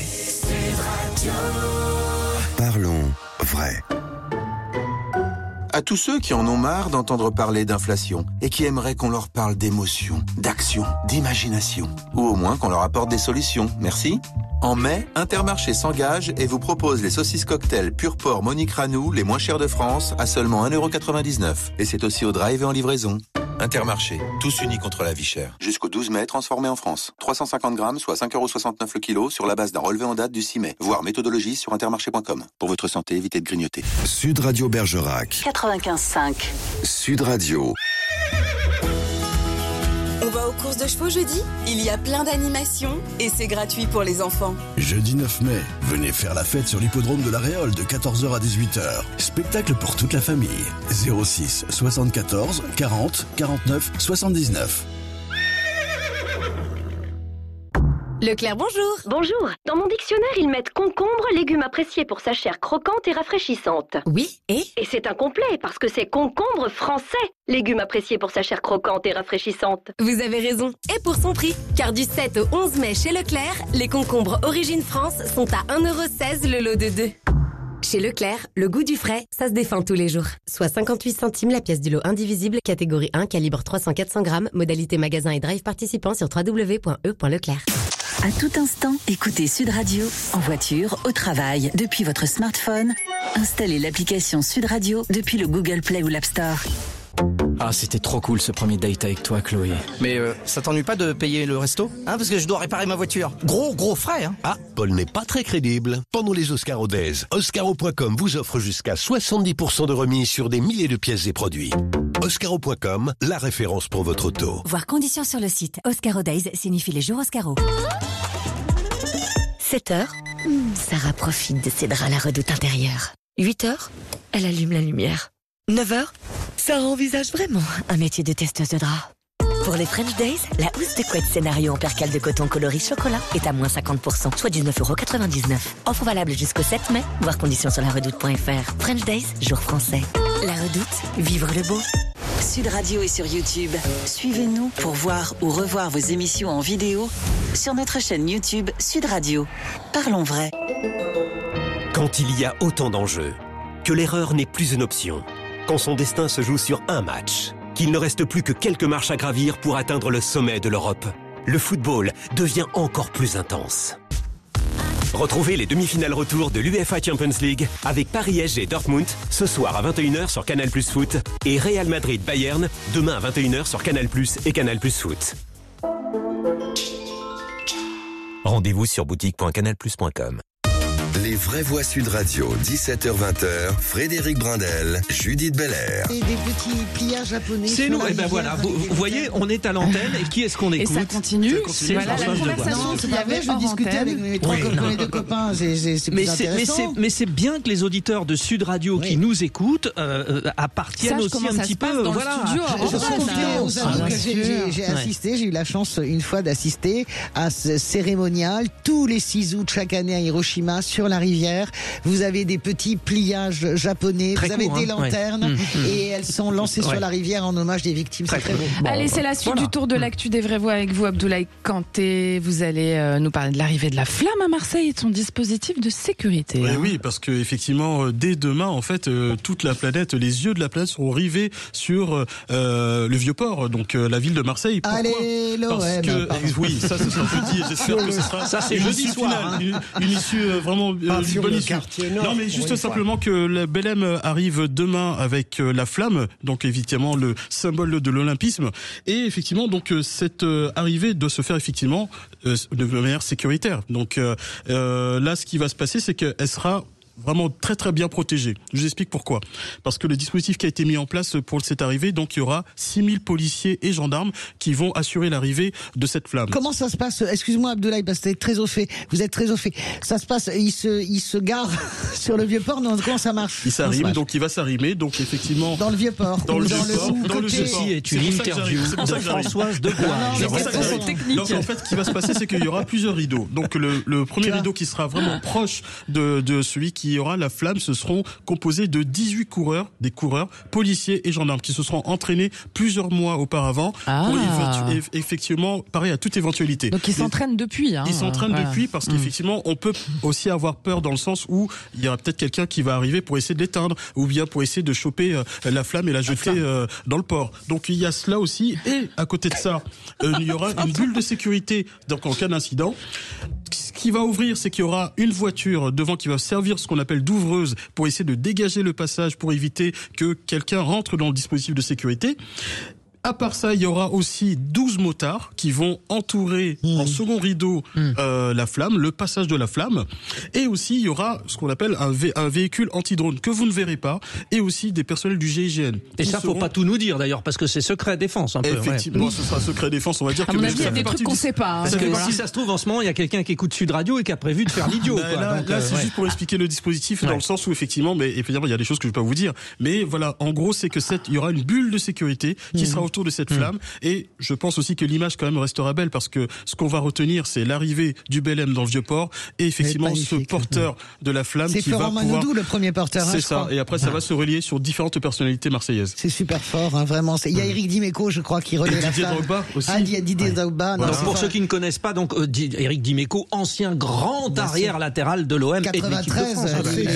Parlons vrai. À tous ceux qui en ont marre d'entendre parler d'inflation et qui aimeraient qu'on leur parle d'émotion, d'action, d'imagination, ou au moins qu'on leur apporte des solutions, merci. En mai, Intermarché s'engage et vous propose les saucisses cocktail Pur Porc Monique Ranou, les moins chères de France, à seulement 1,99 €. Et c'est aussi au drive et en livraison. Intermarché, tous unis contre la vie chère. Jusqu'au 12 mai, transformé en France. 350 grammes, soit 5,69 € le kilo, sur la base d'un relevé en date du 6 mai. Voir méthodologie sur intermarché.com. Pour votre santé, évitez de grignoter. Sud Radio Bergerac. 95.5. Sud Radio. On va aux courses de chevaux jeudi. Il y a plein d'animations et c'est gratuit pour les enfants. Jeudi 9 mai, venez faire la fête sur l'hippodrome de la Réole de 14h à 18h. Spectacle pour toute la famille. 06 74 40 49 79. Leclerc, bonjour. Bonjour. Dans mon dictionnaire, ils mettent concombre, légume apprécié pour sa chair croquante et rafraîchissante. Oui, et c'est incomplet, parce que c'est concombre français, légume apprécié pour sa chair croquante et rafraîchissante. Vous avez raison. Et pour son prix, car du 7 au 11 mai chez Leclerc, les concombres Origine France sont à 1,16 € le lot de 2. Chez Leclerc, le goût du frais, ça se défend tous les jours. Soit 58 centimes la pièce du lot indivisible, catégorie 1, calibre 300-400 grammes, modalité magasin et drive participant sur www.e.leclerc. À tout instant, écoutez Sud Radio, en voiture, au travail, depuis votre smartphone. Installez l'application Sud Radio depuis le Google Play ou l'App Store. Ah, c'était trop cool ce premier date avec toi, Chloé. Mais ça t'ennuie pas de payer le resto? Parce que je dois réparer ma voiture. Gros frais, hein. Ah, Paul n'est pas très crédible. Pendant les Oscaro Days, Oscaro.com vous offre jusqu'à 70% de remise sur des milliers de pièces et produits. Oscaro.com, la référence pour votre auto. Voir conditions sur le site. Oscaro Days signifie les jours Oscaro. 7h, Sarah profite de ses draps à la Redoute intérieure. 8h, elle allume la lumière. 9h, Sarah envisage vraiment un métier de testeuse de draps. Pour les French Days, la housse de couette scénario en percale de coton coloris chocolat est à moins 50%, soit 19,99€. Offre valable jusqu'au 7 mai, voir conditions sur laredoute.fr. French Days, jour français. La Redoute, vivre le beau. Sud Radio est sur YouTube. Suivez-nous pour voir ou revoir vos émissions en vidéo sur notre chaîne YouTube Sud Radio. Parlons vrai. Quand il y a autant d'enjeux, que l'erreur n'est plus une option, quand son destin se joue sur un match, qu'il ne reste plus que quelques marches à gravir pour atteindre le sommet de l'Europe, le football devient encore plus intense. Retrouvez les demi-finales retour de l'UEFA Champions League avec Paris-SG Dortmund ce soir à 21h sur Canal+ Foot et Real Madrid-Bayern demain à 21h sur Canal+ et Canal+ Foot. Rendez-vous sur boutique.canalplus.com. Les vraies voix Sud Radio, 17h-20h, Frédéric Brindel, Judith Belair. Et des petits pliages japonais. C'est nous, et ben voilà, vous voyez, on est à l'antenne, et qui est-ce qu'on écoute? Et ça continue. C'est voilà, la conversation qu'il y avait, je discutais avec mes deux copains, c'est plus intéressant. Mais c'est bien que les auditeurs de Sud Radio qui nous écoutent appartiennent aussi un petit peu. Voilà. J'ai assisté, j'ai eu la chance une fois d'assister à ce cérémonial tous les 6 août chaque année à Hiroshima sur la rivière. Vous avez des petits pliages japonais, vous avez des lanternes et elles sont lancées sur la rivière en hommage des victimes. C'est très beau. Allez, c'est la suite du tour de l'actu des vraies voix avec vous, Abdoulaye Kanté. Vous allez nous parler de l'arrivée de la flamme à Marseille et de son dispositif de sécurité. Oui, parce que effectivement, dès demain, en fait, toute la planète, les yeux de la planète seront rivés sur le Vieux-Port, donc la ville de Marseille. Pourquoi? Allez, l'OM. Oui, ça ce sera jeudi. J'espère que ce sera c'est jeudi soir, une issue vraiment une bonne issue. Non, mais juste simplement que la Belém arrive demain avec la flamme, donc évidemment le symbole de l'olympisme, et effectivement donc cette arrivée doit se faire effectivement de manière sécuritaire. Donc là, ce qui va se passer, c'est qu'elle sera vraiment très très bien protégé. Je vous explique pourquoi. Parce que le dispositif qui a été mis en place pour cette arrivée, donc il y aura 6000 policiers et gendarmes qui vont assurer l'arrivée de cette flamme. Comment ça se passe? Excuse-moi Abdoulaye, parce que vous êtes très au fait. Ça se passe, il se gare sur le Vieux-Port, non? Comment ça marche? Il s'arrime, donc il va s'arrimer, donc effectivement. Dans le Vieux-Port. Dans le Vieux-Port. Ceci est une interview de Françoise de Gouin. C'est technique. Donc en fait, ce qui va se passer, c'est qu'il y aura plusieurs rideaux. Donc le premier rideau qui sera vraiment proche de celui qui aura la flamme, ce seront composés de 18 coureurs, des coureurs, policiers et gendarmes qui se seront entraînés plusieurs mois auparavant pour effectivement parer à toute éventualité. Donc ils s'entraînent depuis. Ils s'entraînent depuis parce qu'effectivement on peut aussi avoir peur dans le sens où il y aura peut-être quelqu'un qui va arriver pour essayer de l'éteindre ou bien pour essayer de choper la flamme et la jeter dans le port. Donc il y a cela aussi, et à côté de ça, il y aura une bulle de sécurité donc en cas d'incident. Ce qui va ouvrir, c'est qu'il y aura une voiture devant qui va servir ce qu'on appelle d'ouvreuse pour essayer de dégager le passage pour éviter que quelqu'un rentre dans le dispositif de sécurité. À part ça, il y aura aussi 12 motards qui vont entourer en second rideau la flamme, le passage de la flamme. Et aussi, il y aura ce qu'on appelle un véhicule anti-drone que vous ne verrez pas, et aussi des personnels du GIGN. Et ça, faut pas tout nous dire d'ailleurs, parce que c'est secret défense un peu. Effectivement, ce sera secret défense, on va dire. À mon avis, il y a des trucs qu'on sait pas. Parce que si ça se trouve, en ce moment, il y a quelqu'un qui écoute Sud Radio et qui a prévu de faire l'idiot. Là, c'est juste pour expliquer le dispositif dans le sens où effectivement, il y a des choses que je peux pas vous dire. Mais voilà, en gros, c'est que il y aura une bulle de sécurité qui sera autour de cette flamme. Et je pense aussi que l'image quand même restera belle parce que ce qu'on va retenir, c'est l'arrivée du Belém dans le Vieux-Port et effectivement ce porteur de la flamme qui va pouvoir... C'est Florent Manodou, le premier porteur. C'est ça. Et après, ça va se relier sur différentes personnalités marseillaises. C'est super fort, vraiment. Il y a Éric Dimeco, je crois, qui relaie la flamme. Drogba aussi. Il y a Didier Drogba. Donc pour ceux qui ne connaissent pas, donc Éric Dimeco, ancien grand arrière latéral de l'OM 93,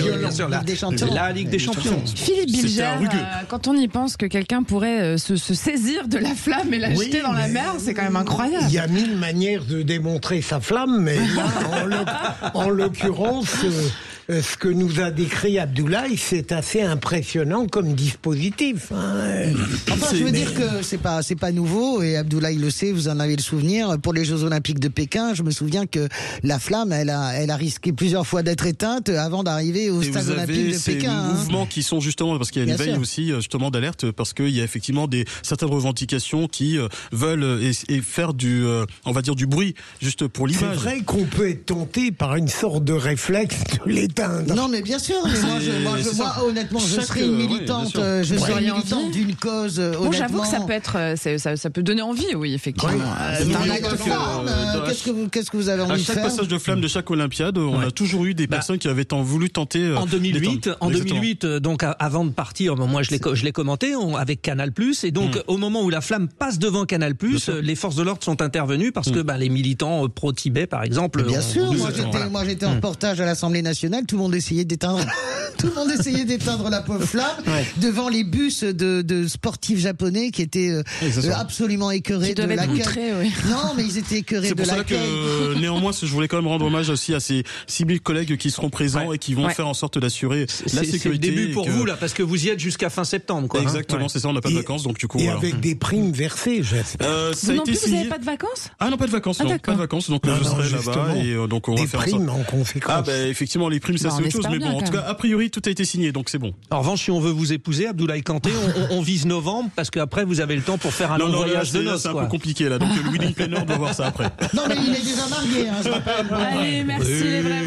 la Ligue des Champions. Philippe Bilger, quand on y pense que quelqu'un pourrait se saisir de la flamme et la jeter dans la mer, c'est quand même incroyable. Il y a 1000 manières de démontrer sa flamme, mais là, en l'occurrence, ce que nous a décrit Abdoulaye, c'est assez impressionnant comme dispositif. Enfin, je veux dire que c'est pas nouveau, et Abdoulaye le sait, vous en avez le souvenir. Pour les Jeux Olympiques de Pékin, je me souviens que la flamme, elle a risqué plusieurs fois d'être éteinte avant d'arriver au stade olympique de Pékin. Ces mouvements qui sont justement, parce qu'il y a une veille aussi justement d'alerte, parce qu'il y a effectivement certaines revendications qui veulent faire on va dire du bruit juste pour l'image. C'est vrai qu'on peut être tenté par une sorte de réflexe de l'éteindre. Non, mais bien sûr. Mais moi, honnêtement, je serais une militante. Je serais une militante d'une cause. Bon, j'avoue que ça peut être, ça peut donner envie, oui, effectivement. Qu'est-ce que vous avez envie de faire? À chaque passage de flamme de chaque Olympiade, on a toujours eu des personnes qui avaient voulu tenter. En 2008, donc avant de partir, moi je l'ai commenté avec Canal+, et donc au moment où la flamme passe devant Canal+, les forces de l'ordre sont intervenues parce que les militants pro-Tibet, par exemple. Bien sûr, moi j'étais en reportage à l'Assemblée nationale, tout le monde essayait d'éteindre. Tout le monde essayait d'éteindre la pauvre flamme devant les bus de sportifs japonais qui étaient absolument écœurés de l'accueil. Non, mais ils étaient écœurés de l'accueil. C'est pour ça que néanmoins, je voulais quand même rendre hommage aussi à ces 6000 collègues qui seront présents et qui vont faire en sorte d'assurer la sécurité. C'est le début pour vous là, parce que vous y êtes jusqu'à fin septembre, quoi. Exactement, c'est ça. On n'a pas de vacances, donc du coup. Et avec des primes versées, j'espère. Vous non plus, vous n'avez pas de vacances? Ah non, pas de vacances, non, pas de vacances. Donc je serai là-bas et donc on va faire ça. Des primes en conséquence. Ah ben effectivement, les primes, ça c'est autre chose, mais bon, en tout cas, a priori, tout a été signé, donc c'est bon. En revanche, si on veut vous épouser, Abdoulaye Kanté, on vise novembre parce qu'après vous avez le temps pour faire un long voyage de noces. C'est un peu compliqué là, donc le wedding planner doit voir ça après. Non mais il est déjà marié, je rappelle. Allez, merci les vrais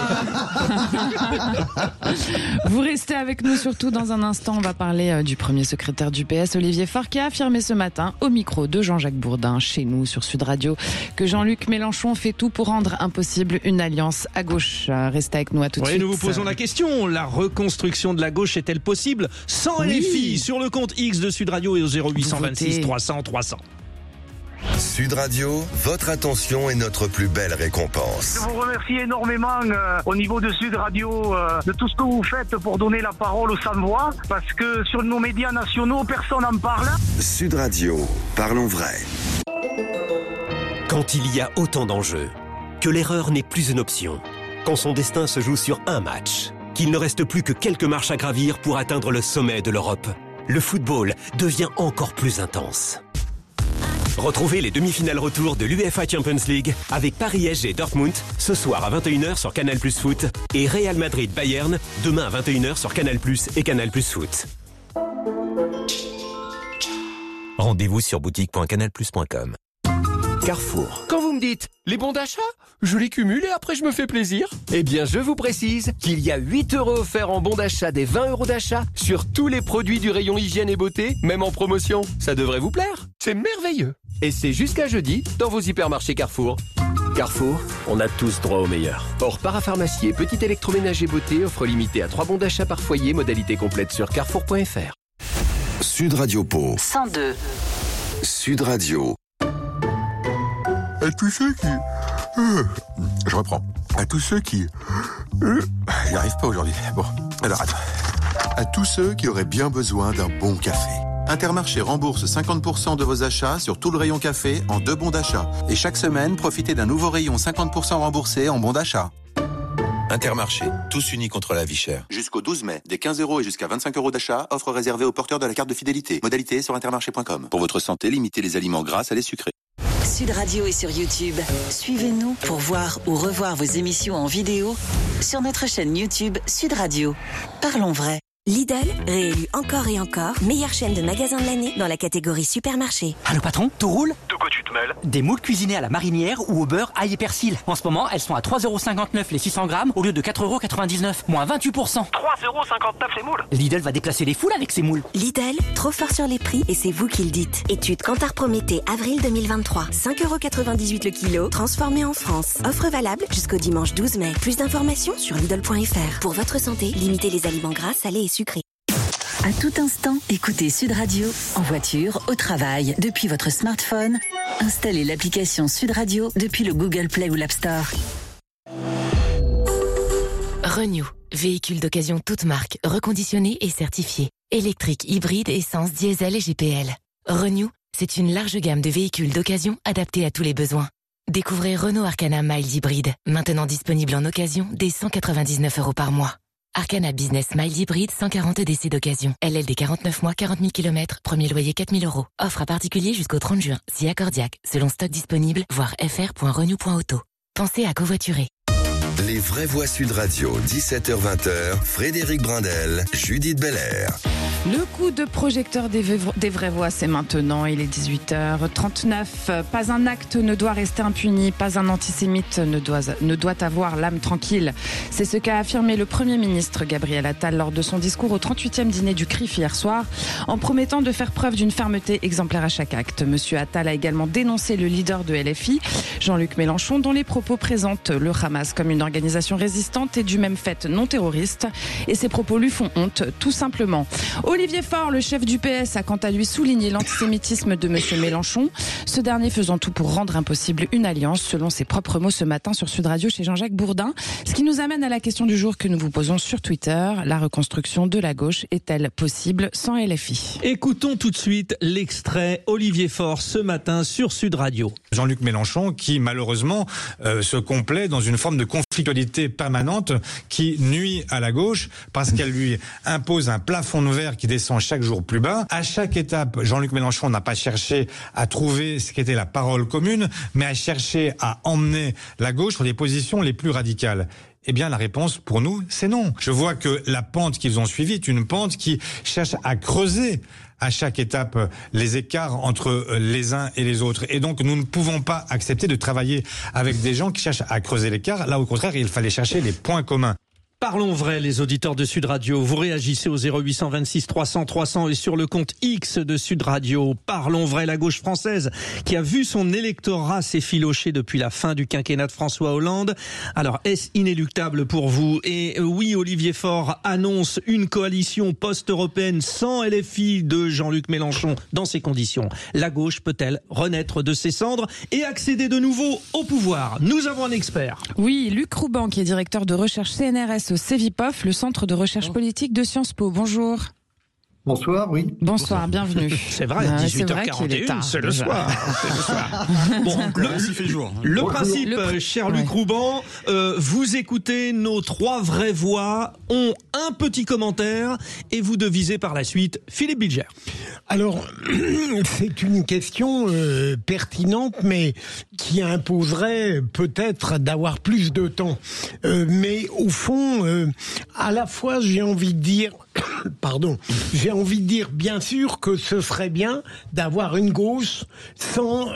bras. Vous restez avec nous surtout dans un instant. On va parler du premier secrétaire du PS, Olivier Faure, qui a affirmé ce matin au micro de Jean-Jacques Bourdin chez nous sur Sud Radio que Jean-Luc Mélenchon fait tout pour rendre impossible une alliance à gauche. Restez avec nous, à tout de suite. Nous vous posons la question. La reconstruction de la gauche est-elle possible sans LFI? Sur le compte X de Sud Radio et au 0826 300 300. Sud Radio, votre attention est notre plus belle récompense. Je vous remercie énormément au niveau de Sud Radio de tout ce que vous faites pour donner la parole aux sans-voix, parce que sur nos médias nationaux, personne n'en parle. Sud Radio, parlons vrai. Quand il y a autant d'enjeux, que l'erreur n'est plus une option, quand son destin se joue sur un match, qu'il ne reste plus que quelques marches à gravir pour atteindre le sommet de l'Europe, le football devient encore plus intense. Retrouvez les demi-finales retour de l'UEFA Champions League avec Paris-SG Dortmund ce soir à 21h sur Canal+ Foot et Real Madrid-Bayern demain à 21h sur Canal+ et Canal+ Foot. Rendez-vous sur boutique.canalplus.com. Carrefour. Quand vous me dites les bons d'achat, je les cumule et après je me fais plaisir. Eh bien, je vous précise qu'il y a 8 € offerts en bons d'achat des 20 € d'achat sur tous les produits du rayon hygiène et beauté, même en promotion. Ça devrait vous plaire. C'est merveilleux. Et c'est jusqu'à jeudi dans vos hypermarchés Carrefour. Carrefour, on a tous droit au meilleur. Hors parapharmacie et petit électroménager beauté, offre limitée à 3 bons d'achat par foyer, modalité complète sur carrefour.fr. Sud Radio Pau 102. Sud Radio. À tous ceux qui... Je reprends. À tous ceux qui... J'y arrive pas aujourd'hui. Bon, alors attends. À tous ceux qui auraient bien besoin d'un bon café. Intermarché rembourse 50% de vos achats sur tout le rayon café en 2 bons d'achat. Et chaque semaine, profitez d'un nouveau rayon 50% remboursé en bons d'achat. Intermarché, tous unis contre la vie chère. Jusqu'au 12 mai, des 15 € et jusqu'à 25 € d'achat, offre réservée aux porteurs de la carte de fidélité. Modalité sur intermarché.com. Pour votre santé, limitez les aliments gras à les sucrés. Sud Radio est sur YouTube. Suivez-nous pour voir ou revoir vos émissions en vidéo sur notre chaîne YouTube Sud Radio. Parlons vrai. Lidl, réélu encore et encore, meilleure chaîne de magasins de l'année dans la catégorie supermarché. Allô patron, tout roule? De quoi tu te mêles? Des moules cuisinés à la marinière ou au beurre, ail et persil. En ce moment, elles sont à 3,59 € les 600 grammes au lieu de 4,99 €, moins 28%. 3,59 € les moules. Lidl va déplacer les foules avec ses moules. Lidl, trop fort sur les prix et c'est vous qui le dites. Étude Kantar Prométhée, avril 2023. 5,98 € le kilo, transformé en France. Offre valable jusqu'au dimanche 12 mai. Plus d'informations sur Lidl.fr. Pour votre santé, limitez les aliments gras, salés et sucré. À tout instant, écoutez Sud Radio, en voiture, au travail, depuis votre smartphone. Installez l'application Sud Radio depuis le Google Play ou l'App Store. Renew, véhicule d'occasion toute marque, reconditionné et certifié. Électrique, hybride, essence, diesel et GPL. Renew, c'est une large gamme de véhicules d'occasion adaptés à tous les besoins. Découvrez Renault Arcana Mild Hybride, maintenant disponible en occasion dès 199 € par mois. Arcana Business Mild Hybride, 140 DC d'occasion. LLD 49 mois, 40 000 km, premier loyer 4 000 €. Offre à particulier jusqu'au 30 juin, si accordiaque, selon stock disponible, voir fr.renew.auto. Pensez à covoiturer. Les vraies voix Sud Radio, 17h-20h, Frédéric Brindel, Judith Belair. Le coup de projecteur des vraies voix, c'est maintenant. Il est 18h39. Pas un acte ne doit rester impuni. Pas un antisémite ne doit avoir l'âme tranquille. C'est ce qu'a affirmé le Premier ministre Gabriel Attal lors de son discours au 38e dîner du CRIF hier soir, en promettant de faire preuve d'une fermeté exemplaire à chaque acte. Monsieur Attal a également dénoncé le leader de LFI, Jean-Luc Mélenchon, dont les propos présentent le Hamas comme une organisation résistante et du même fait non terroriste. Et ces propos lui font honte, tout simplement. Olivier Faure, le chef du PS, a quant à lui souligné l'antisémitisme de monsieur Mélenchon, ce dernier faisant tout pour rendre impossible une alliance, selon ses propres mots ce matin sur Sud Radio chez Jean-Jacques Bourdin. Ce qui nous amène à la question du jour que nous vous posons sur Twitter. La reconstruction de la gauche est-elle possible sans LFI ? Écoutons tout de suite l'extrait Olivier Faure ce matin sur Sud Radio. Jean-Luc Mélenchon qui malheureusement se complaît dans une forme de conflictualité permanente qui nuit à la gauche parce qu'elle lui impose un plafond de verre qui descend chaque jour plus bas. À chaque étape, Jean-Luc Mélenchon n'a pas cherché à trouver ce qu'était la parole commune, mais à chercher à emmener la gauche sur des positions les plus radicales. Eh bien, la réponse pour nous, c'est non. Je vois que la pente qu'ils ont suivie est une pente qui cherche à creuser à chaque étape les écarts entre les uns et les autres. Et donc, nous ne pouvons pas accepter de travailler avec des gens qui cherchent à creuser l'écart. Là, au contraire, il fallait chercher les points communs. Parlons vrai, les auditeurs de Sud Radio. Vous réagissez au 0826 300 300 et sur le compte X de Sud Radio. Parlons vrai, la gauche française qui a vu son électorat s'effilocher depuis la fin du quinquennat de François Hollande. Alors, est-ce inéluctable pour vous ? Et oui, Olivier Faure annonce une coalition post-européenne sans LFI de Jean-Luc Mélenchon. Dans ces conditions, la gauche peut-elle renaître de ses cendres et accéder de nouveau au pouvoir ? Nous avons un expert. Oui, Luc Rouban, qui est directeur de recherche CNRS au CEVIPOF, le centre de recherche politique de Sciences Po. Bonjour. Bonsoir, oui. Bonsoir, bienvenue. C'est vrai, 18h41, c'est le soir. Bon, le principe, cher Luc Rouban, vous écoutez nos trois vraies voix, ont un petit commentaire et vous devisez par la suite Philippe Bilger. Alors, c'est une question pertinente, mais qui imposerait peut-être d'avoir plus de temps. Mais au fond, à la fois, j'ai envie de dire bien sûr que ce serait bien d'avoir une gauche sans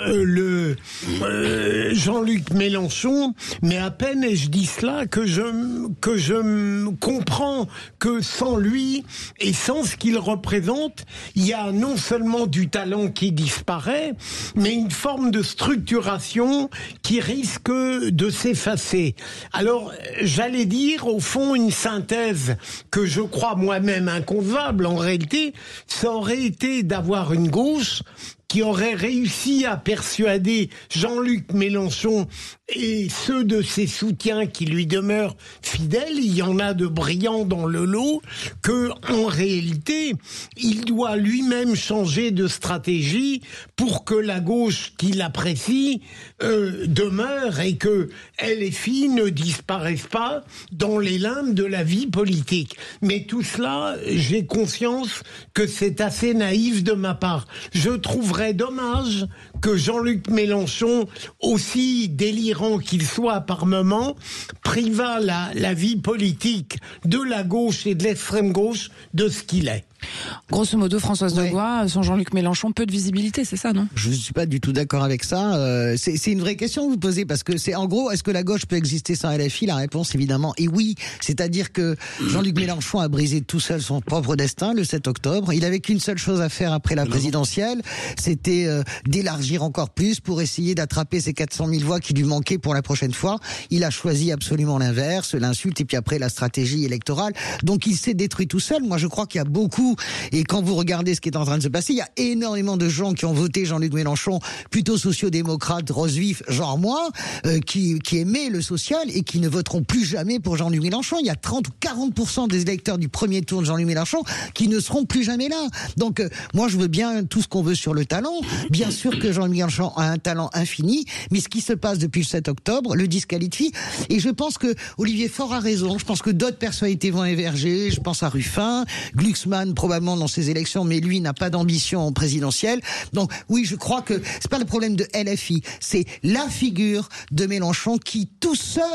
Jean-Luc Mélenchon, mais à peine et je dis cela que je comprends que sans lui et sans ce qu'il représente, il y a non seulement du talent qui disparaît, mais une forme de structuration qui risque de s'effacer. Alors, j'allais dire au fond une synthèse que je crois moi-même inconcevable en réalité, ça aurait été d'avoir une gauche qui aurait réussi à persuader Jean-Luc Mélenchon et ceux de ses soutiens qui lui demeurent fidèles, il y en a de brillants dans le lot, que en réalité, il doit lui-même changer de stratégie pour que la gauche qu'il apprécie demeure et que LFI ne disparaisse pas dans les limbes de la vie politique. Mais tout cela, j'ai conscience que c'est assez naïf de ma part. Je trouverais dommage que Jean-Luc Mélenchon, aussi délirant qu'il soit par moments, privât la vie politique de la gauche et de l'extrême gauche de ce qu'il est. Grosso modo, Françoise Degois, sans Jean-Luc Mélenchon, peu de visibilité, c'est ça, non ? Je ne suis pas du tout d'accord avec ça. C'est une vraie question que vous posez, parce que c'est en gros, est-ce que la gauche peut exister sans LFI ? La réponse, évidemment, est oui. C'est-à-dire que Jean-Luc Mélenchon a brisé tout seul son propre destin le 7 octobre. Il avait qu'une seule chose à faire après la présidentielle, c'était d'élargir encore plus pour essayer d'attraper ces 400 000 voix qui lui manquaient appliquer pour la prochaine fois. Il a choisi absolument l'inverse, l'insulte et puis après la stratégie électorale. Donc il s'est détruit tout seul. Moi je crois qu'il y a beaucoup, et quand vous regardez ce qui est en train de se passer, il y a énormément de gens qui ont voté Jean-Luc Mélenchon, plutôt sociodémocrate, rose vif, genre moi, qui aimaient le social et qui ne voteront plus jamais pour Jean-Luc Mélenchon. Il y a 30 ou 40% des électeurs du premier tour de Jean-Luc Mélenchon qui ne seront plus jamais là. Donc moi je veux bien tout ce qu'on veut sur le talent. Bien sûr que Jean-Luc Mélenchon a un talent infini, mais ce qui se passe depuis le 7 octobre le disqualifie. Et je pense que Olivier Faure a raison. Je pense que d'autres personnalités vont émerger. Je pense à Ruffin, Glucksmann probablement dans ces élections, mais lui n'a pas d'ambition présidentielle. Donc oui, je crois que c'est pas le problème de LFI, c'est la figure de Mélenchon qui tout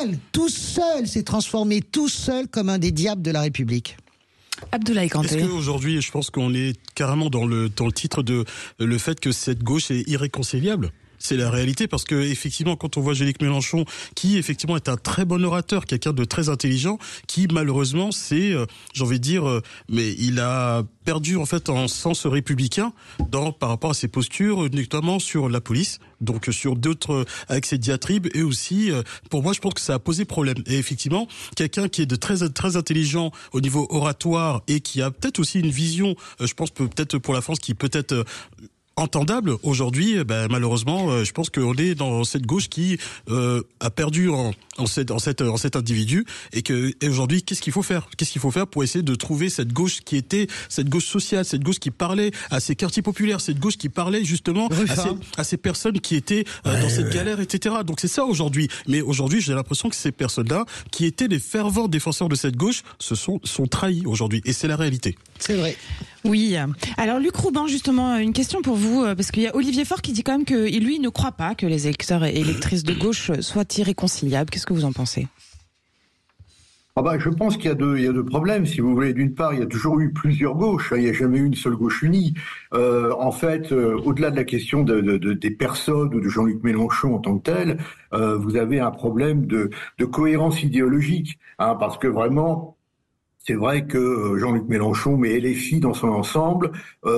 seul s'est transformé tout seul comme un des diables de la République. Abdoulaye Kanté. Est-ce qu'aujourd'hui, je pense qu'on est carrément dans le titre de le fait que cette gauche est irréconciliable? C'est la réalité, parce que effectivement, quand on voit Jean-Luc Mélenchon, qui effectivement est un très bon orateur, quelqu'un de très intelligent, qui malheureusement, j'ai envie de dire, mais il a perdu en fait en sens républicain par rapport à ses postures, notamment sur la police, donc sur d'autres avec ses diatribes, et aussi pour moi je pense que ça a posé problème. Et effectivement, quelqu'un qui est de très très intelligent au niveau oratoire et qui a peut-être aussi une vision, je pense peut-être pour la France, qui peut-être entendable aujourd'hui, malheureusement, je pense qu'on est dans cette gauche qui a perdu en cet individu, et aujourd'hui, qu'est-ce qu'il faut faire? Qu'est-ce qu'il faut faire pour essayer de trouver cette gauche qui était cette gauche sociale, cette gauche qui parlait à ces quartiers populaires, cette gauche qui parlait justement à ces personnes qui étaient dans cette galère, etc. Donc c'est ça aujourd'hui. Mais aujourd'hui, j'ai l'impression que ces personnes-là, qui étaient les fervents défenseurs de cette gauche, sont trahis aujourd'hui, et c'est la réalité. C'est vrai. Oui. Alors Luc Rouban, justement, une question pour vous, parce qu'il y a Olivier Faure qui dit quand même que lui ne croit pas que les électeurs et électrices de gauche soient irréconciliables. Qu'est-ce que vous en pensez? Je pense qu'il y a deux problèmes, si vous voulez. D'une part, il y a toujours eu plusieurs gauches, il n'y a jamais eu une seule gauche unie. En fait, au-delà de la question des personnes ou de Jean-Luc Mélenchon en tant que tel, vous avez un problème de cohérence idéologique, parce que vraiment, c'est vrai que Jean-Luc Mélenchon, mais LFI dans son ensemble,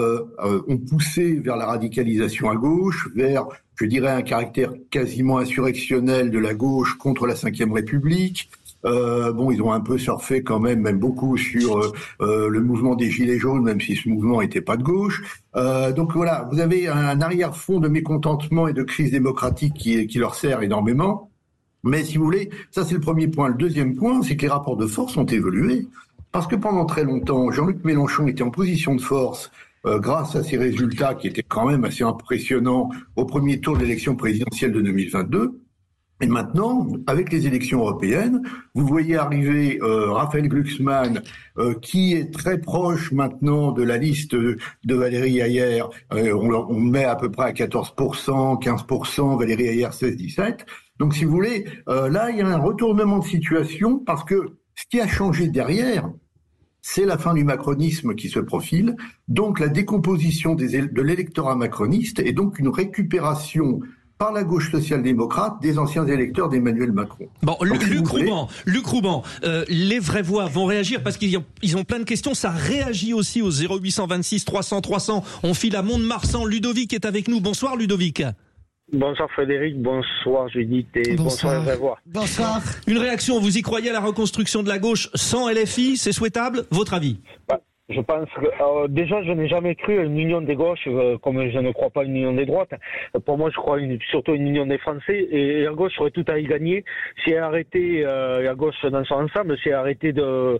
ont poussé vers la radicalisation à gauche, vers, je dirais, un caractère quasiment insurrectionnel de la gauche contre la Ve République. Ils ont un peu surfé quand même beaucoup sur le mouvement des Gilets jaunes, même si ce mouvement n'était pas de gauche. Donc voilà, vous avez un arrière-fond de mécontentement et de crise démocratique qui leur sert énormément. Mais si vous voulez, ça c'est le premier point. Le deuxième point, c'est que les rapports de force ont évolué. Parce que pendant très longtemps, Jean-Luc Mélenchon était en position de force grâce à ses résultats qui étaient quand même assez impressionnants au premier tour de l'élection présidentielle de 2022. Et maintenant, avec les élections européennes, vous voyez arriver Raphaël Glucksmann, qui est très proche maintenant de la liste de Valérie Hayer. On met à peu près à 14%, 15%, Valérie Hayer 16-17%. Donc si vous voulez, là, il y a un retournement de situation, parce que ce qui a changé derrière, c'est la fin du macronisme qui se profile, donc la décomposition de l'électorat macroniste, et donc une récupération par la gauche social-démocrate des anciens électeurs d'Emmanuel Macron. Bon, Luc Rouban, les vraies voix vont réagir parce qu'ils ont plein de questions. Ça réagit aussi au 0826 300 300. On file à Mont-de-Marsan. Ludovic est avec nous. Bonsoir Ludovic. Bonsoir Frédéric, bonsoir Judith et bonsoir les vraies voix. Bonsoir. Une réaction, vous y croyez à la reconstruction de la gauche sans LFI? C'est souhaitable? Votre avis? Je pense que déjà je n'ai jamais cru à une union des gauches, comme je ne crois pas à une union des droites. Pour moi, je crois surtout à une union des Français, et la gauche aurait tout à y gagner si elle arrêtait, la gauche dans son ensemble, si elle arrêtait d'agir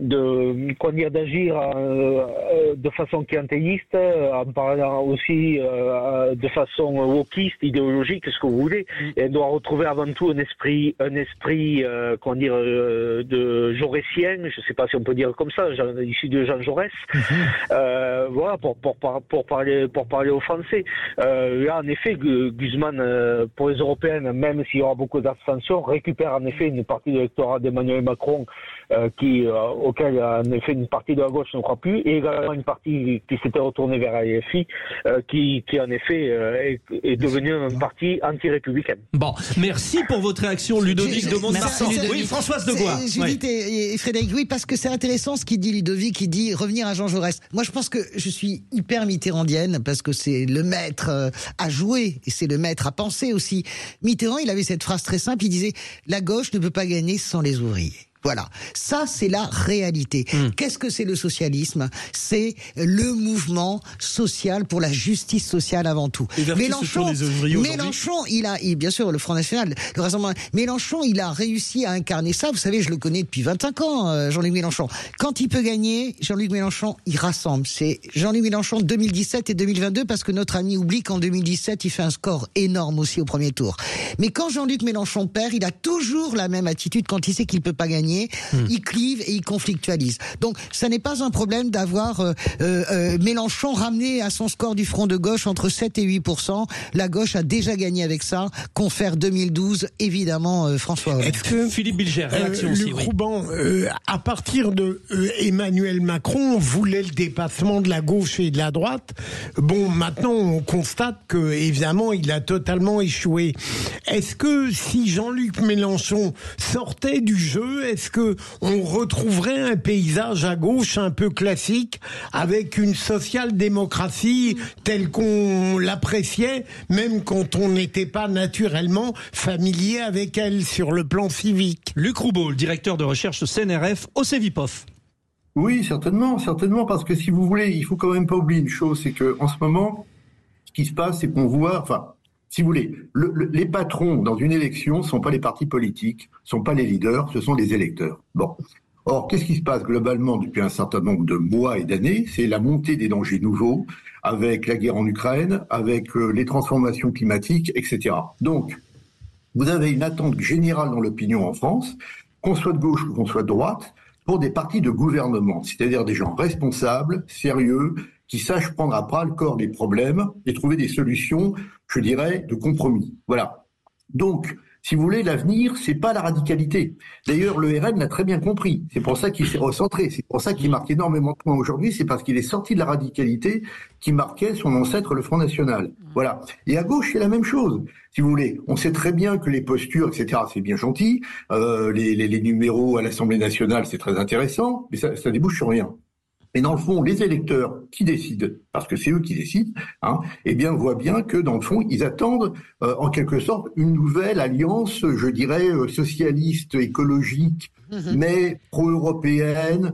de façon clientéliste, en parlant aussi de façon wokiste, idéologique, ce que vous voulez. Et elle doit retrouver avant tout un esprit de jaurétien, je ne sais pas si on peut dire comme ça, issu de Jean Jaurès. Voilà, pour parler aux Français. Là, en effet, Guzman, pour les Européennes, même s'il y aura beaucoup d'abstention, récupère en effet une partie de l'électorat d'Emmanuel Macron, auquel en effet une partie de la gauche ne croit plus, et également une partie qui s'était retournée vers LFI, qui en effet est devenue un parti anti-républicain. Bon, merci pour votre réaction, Ludovic de Mont-de-Marsan. Oui, Françoise de Gois. Judith et Frédéric, oui, parce que c'est intéressant ce qu'il dit Ludovic, il dit revenir à Jean Jaurès. Moi, je pense que je suis hyper mitterrandienne parce que c'est le maître à jouer et c'est le maître à penser aussi. Mitterrand, il avait cette phrase très simple, il disait « La gauche ne peut pas gagner sans les ouvriers ». Voilà, ça c'est la réalité. Qu'est-ce que c'est le socialisme ? C'est le mouvement social pour la justice sociale avant tout. Mélenchon, bien sûr, le Front National, le Rassemblement. Mélenchon, il a réussi à incarner ça. Vous savez, je le connais depuis 25 ans, Jean-Luc Mélenchon. Quand il peut gagner, Jean-Luc Mélenchon, il rassemble. C'est Jean-Luc Mélenchon 2017 et 2022 parce que notre ami oublie qu'en 2017, il fait un score énorme aussi au premier tour. Mais quand Jean-Luc Mélenchon perd, il a toujours la même attitude quand il sait qu'il peut pas gagner. Il clive et il conflictualise. Donc, ça n'est pas un problème d'avoir Mélenchon ramené à son score du front de gauche entre 7 et 8%. La gauche a déjà gagné avec ça. Confère 2012, évidemment, François Hollande. Est-ce que Philippe Bilger, réaction aussi, à partir de Emmanuel Macron, voulait le dépassement de la gauche et de la droite. Bon, maintenant, on constate que, évidemment, il a totalement échoué. Est-ce que si Jean-Luc Mélenchon sortait du jeu, est-ce que on retrouverait un paysage à gauche un peu classique avec une social-démocratie telle qu'on l'appréciait, même quand on n'était pas naturellement familier avec elle sur le plan civique? Luc Roubaud, le directeur de recherche CNRF au CEVIPOF. Oui, certainement, parce que si vous voulez, il faut quand même pas oublier une chose, c'est que en ce moment, ce qui se passe, c'est qu'on voit, si vous voulez, les patrons dans une élection sont pas les partis politiques, sont pas les leaders, ce sont les électeurs. Bon. Or, qu'est-ce qui se passe globalement depuis un certain nombre de mois et d'années ? C'est la montée des dangers nouveaux, avec la guerre en Ukraine, avec les transformations climatiques, etc. Donc, vous avez une attente générale dans l'opinion en France, qu'on soit de gauche ou qu'on soit de droite, pour des partis de gouvernement, c'est-à-dire des gens responsables, sérieux, qui sachent prendre à bras le corps des problèmes et trouver des solutions, je dirais, de compromis. Voilà. Donc, si vous voulez, l'avenir, c'est pas la radicalité. D'ailleurs, le RN l'a très bien compris. C'est pour ça qu'il s'est recentré. C'est pour ça qu'il marque énormément de points aujourd'hui. C'est parce qu'il est sorti de la radicalité qui marquait son ancêtre, le Front National. Voilà. Et à gauche, c'est la même chose. Si vous voulez, on sait très bien que les postures, etc., c'est bien gentil. Les numéros à l'Assemblée nationale, c'est très intéressant, mais ça débouche sur rien. Et dans le fond, les électeurs qui décident, parce que c'est eux qui décident, eh bien, voient bien que dans le fond, ils attendent en quelque sorte une nouvelle alliance, je dirais, socialiste, écologique, mais pro-européenne,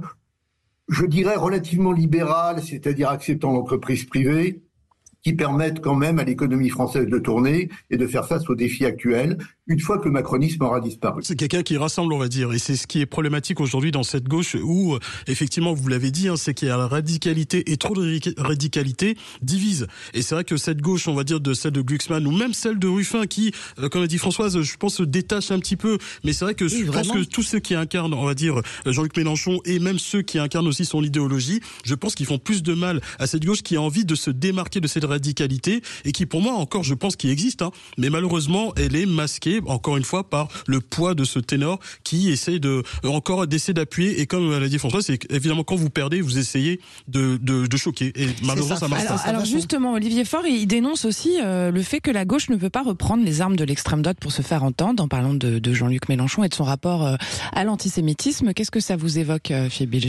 je dirais relativement libérale, c'est-à-dire acceptant l'entreprise privée, qui permettent quand même à l'économie française de tourner et de faire face aux défis actuels, une fois que le macronisme aura disparu. C'est quelqu'un qui rassemble, on va dire, et c'est ce qui est problématique aujourd'hui dans cette gauche où, effectivement, vous l'avez dit, c'est qu'il y a la radicalité et trop de radicalité divise. Et c'est vrai que cette gauche, on va dire, de celle de Glucksmann ou même celle de Ruffin qui, comme a dit Françoise, je pense, se détache un petit peu. Mais c'est vrai que je pense que tous ceux qui incarnent, on va dire, Jean-Luc Mélenchon et même ceux qui incarnent aussi son idéologie, je pense qu'ils font plus de mal à cette gauche qui a envie de se démarquer de cette radicalité et qui, pour moi, encore, je pense qu'il existe, mais malheureusement, elle est masquée, encore une fois, par le poids de ce ténor qui essaie d'essayer d'appuyer. Et comme l'a dit François, c'est évidemment quand vous perdez, vous essayez de choquer. Et malheureusement, ça marche pas. Alors justement, Olivier Faure, il dénonce aussi le fait que la gauche ne peut pas reprendre les armes de l'extrême droite pour se faire entendre, en parlant de Jean-Luc Mélenchon et de son rapport à l'antisémitisme. Qu'est-ce que ça vous évoque, Philippe Bilger ?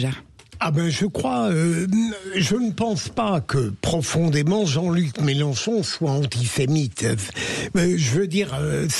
Je crois, je ne pense pas que profondément Jean-Luc Mélenchon soit antisémite. Je veux dire,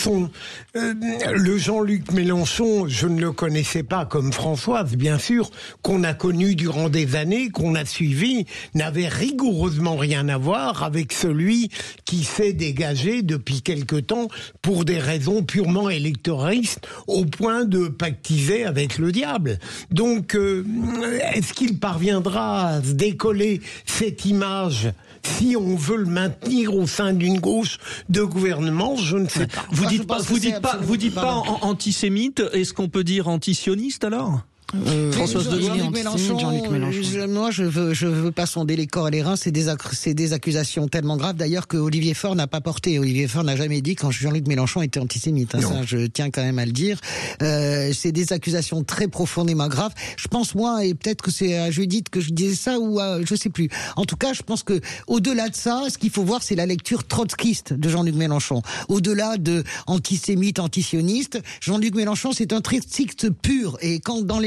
le Jean-Luc Mélenchon, je ne le connaissais pas comme Françoise, bien sûr, qu'on a connu durant des années, qu'on a suivi, n'avait rigoureusement rien à voir avec celui qui s'est dégagé depuis quelque temps pour des raisons purement électoralistes, au point de pactiser avec le diable. Donc, est-ce qu'il parviendra à se décoller cette image si on veut le maintenir au sein d'une gauche de gouvernement? Je ne sais pas. Vous dites pas antisémite. Est-ce qu'on peut dire antisioniste alors? Françoise de Jean-Luc Mélenchon. Moi, je veux pas sonder les corps et les reins. C'est des accusations tellement graves, d'ailleurs, que Olivier Faure n'a pas porté. Olivier Faure n'a jamais dit quand Jean-Luc Mélenchon était antisémite. Ça, je tiens quand même à le dire. C'est des accusations très profondément graves. Je pense, moi, et peut-être que c'est à Judith que je disais ça, ou je sais plus. En tout cas, je pense que, au-delà de ça, ce qu'il faut voir, c'est la lecture trotskiste de Jean-Luc Mélenchon. Au-delà de antisémite, antisioniste, Jean-Luc Mélenchon, c'est un trotskiste pur. Et quand, dans les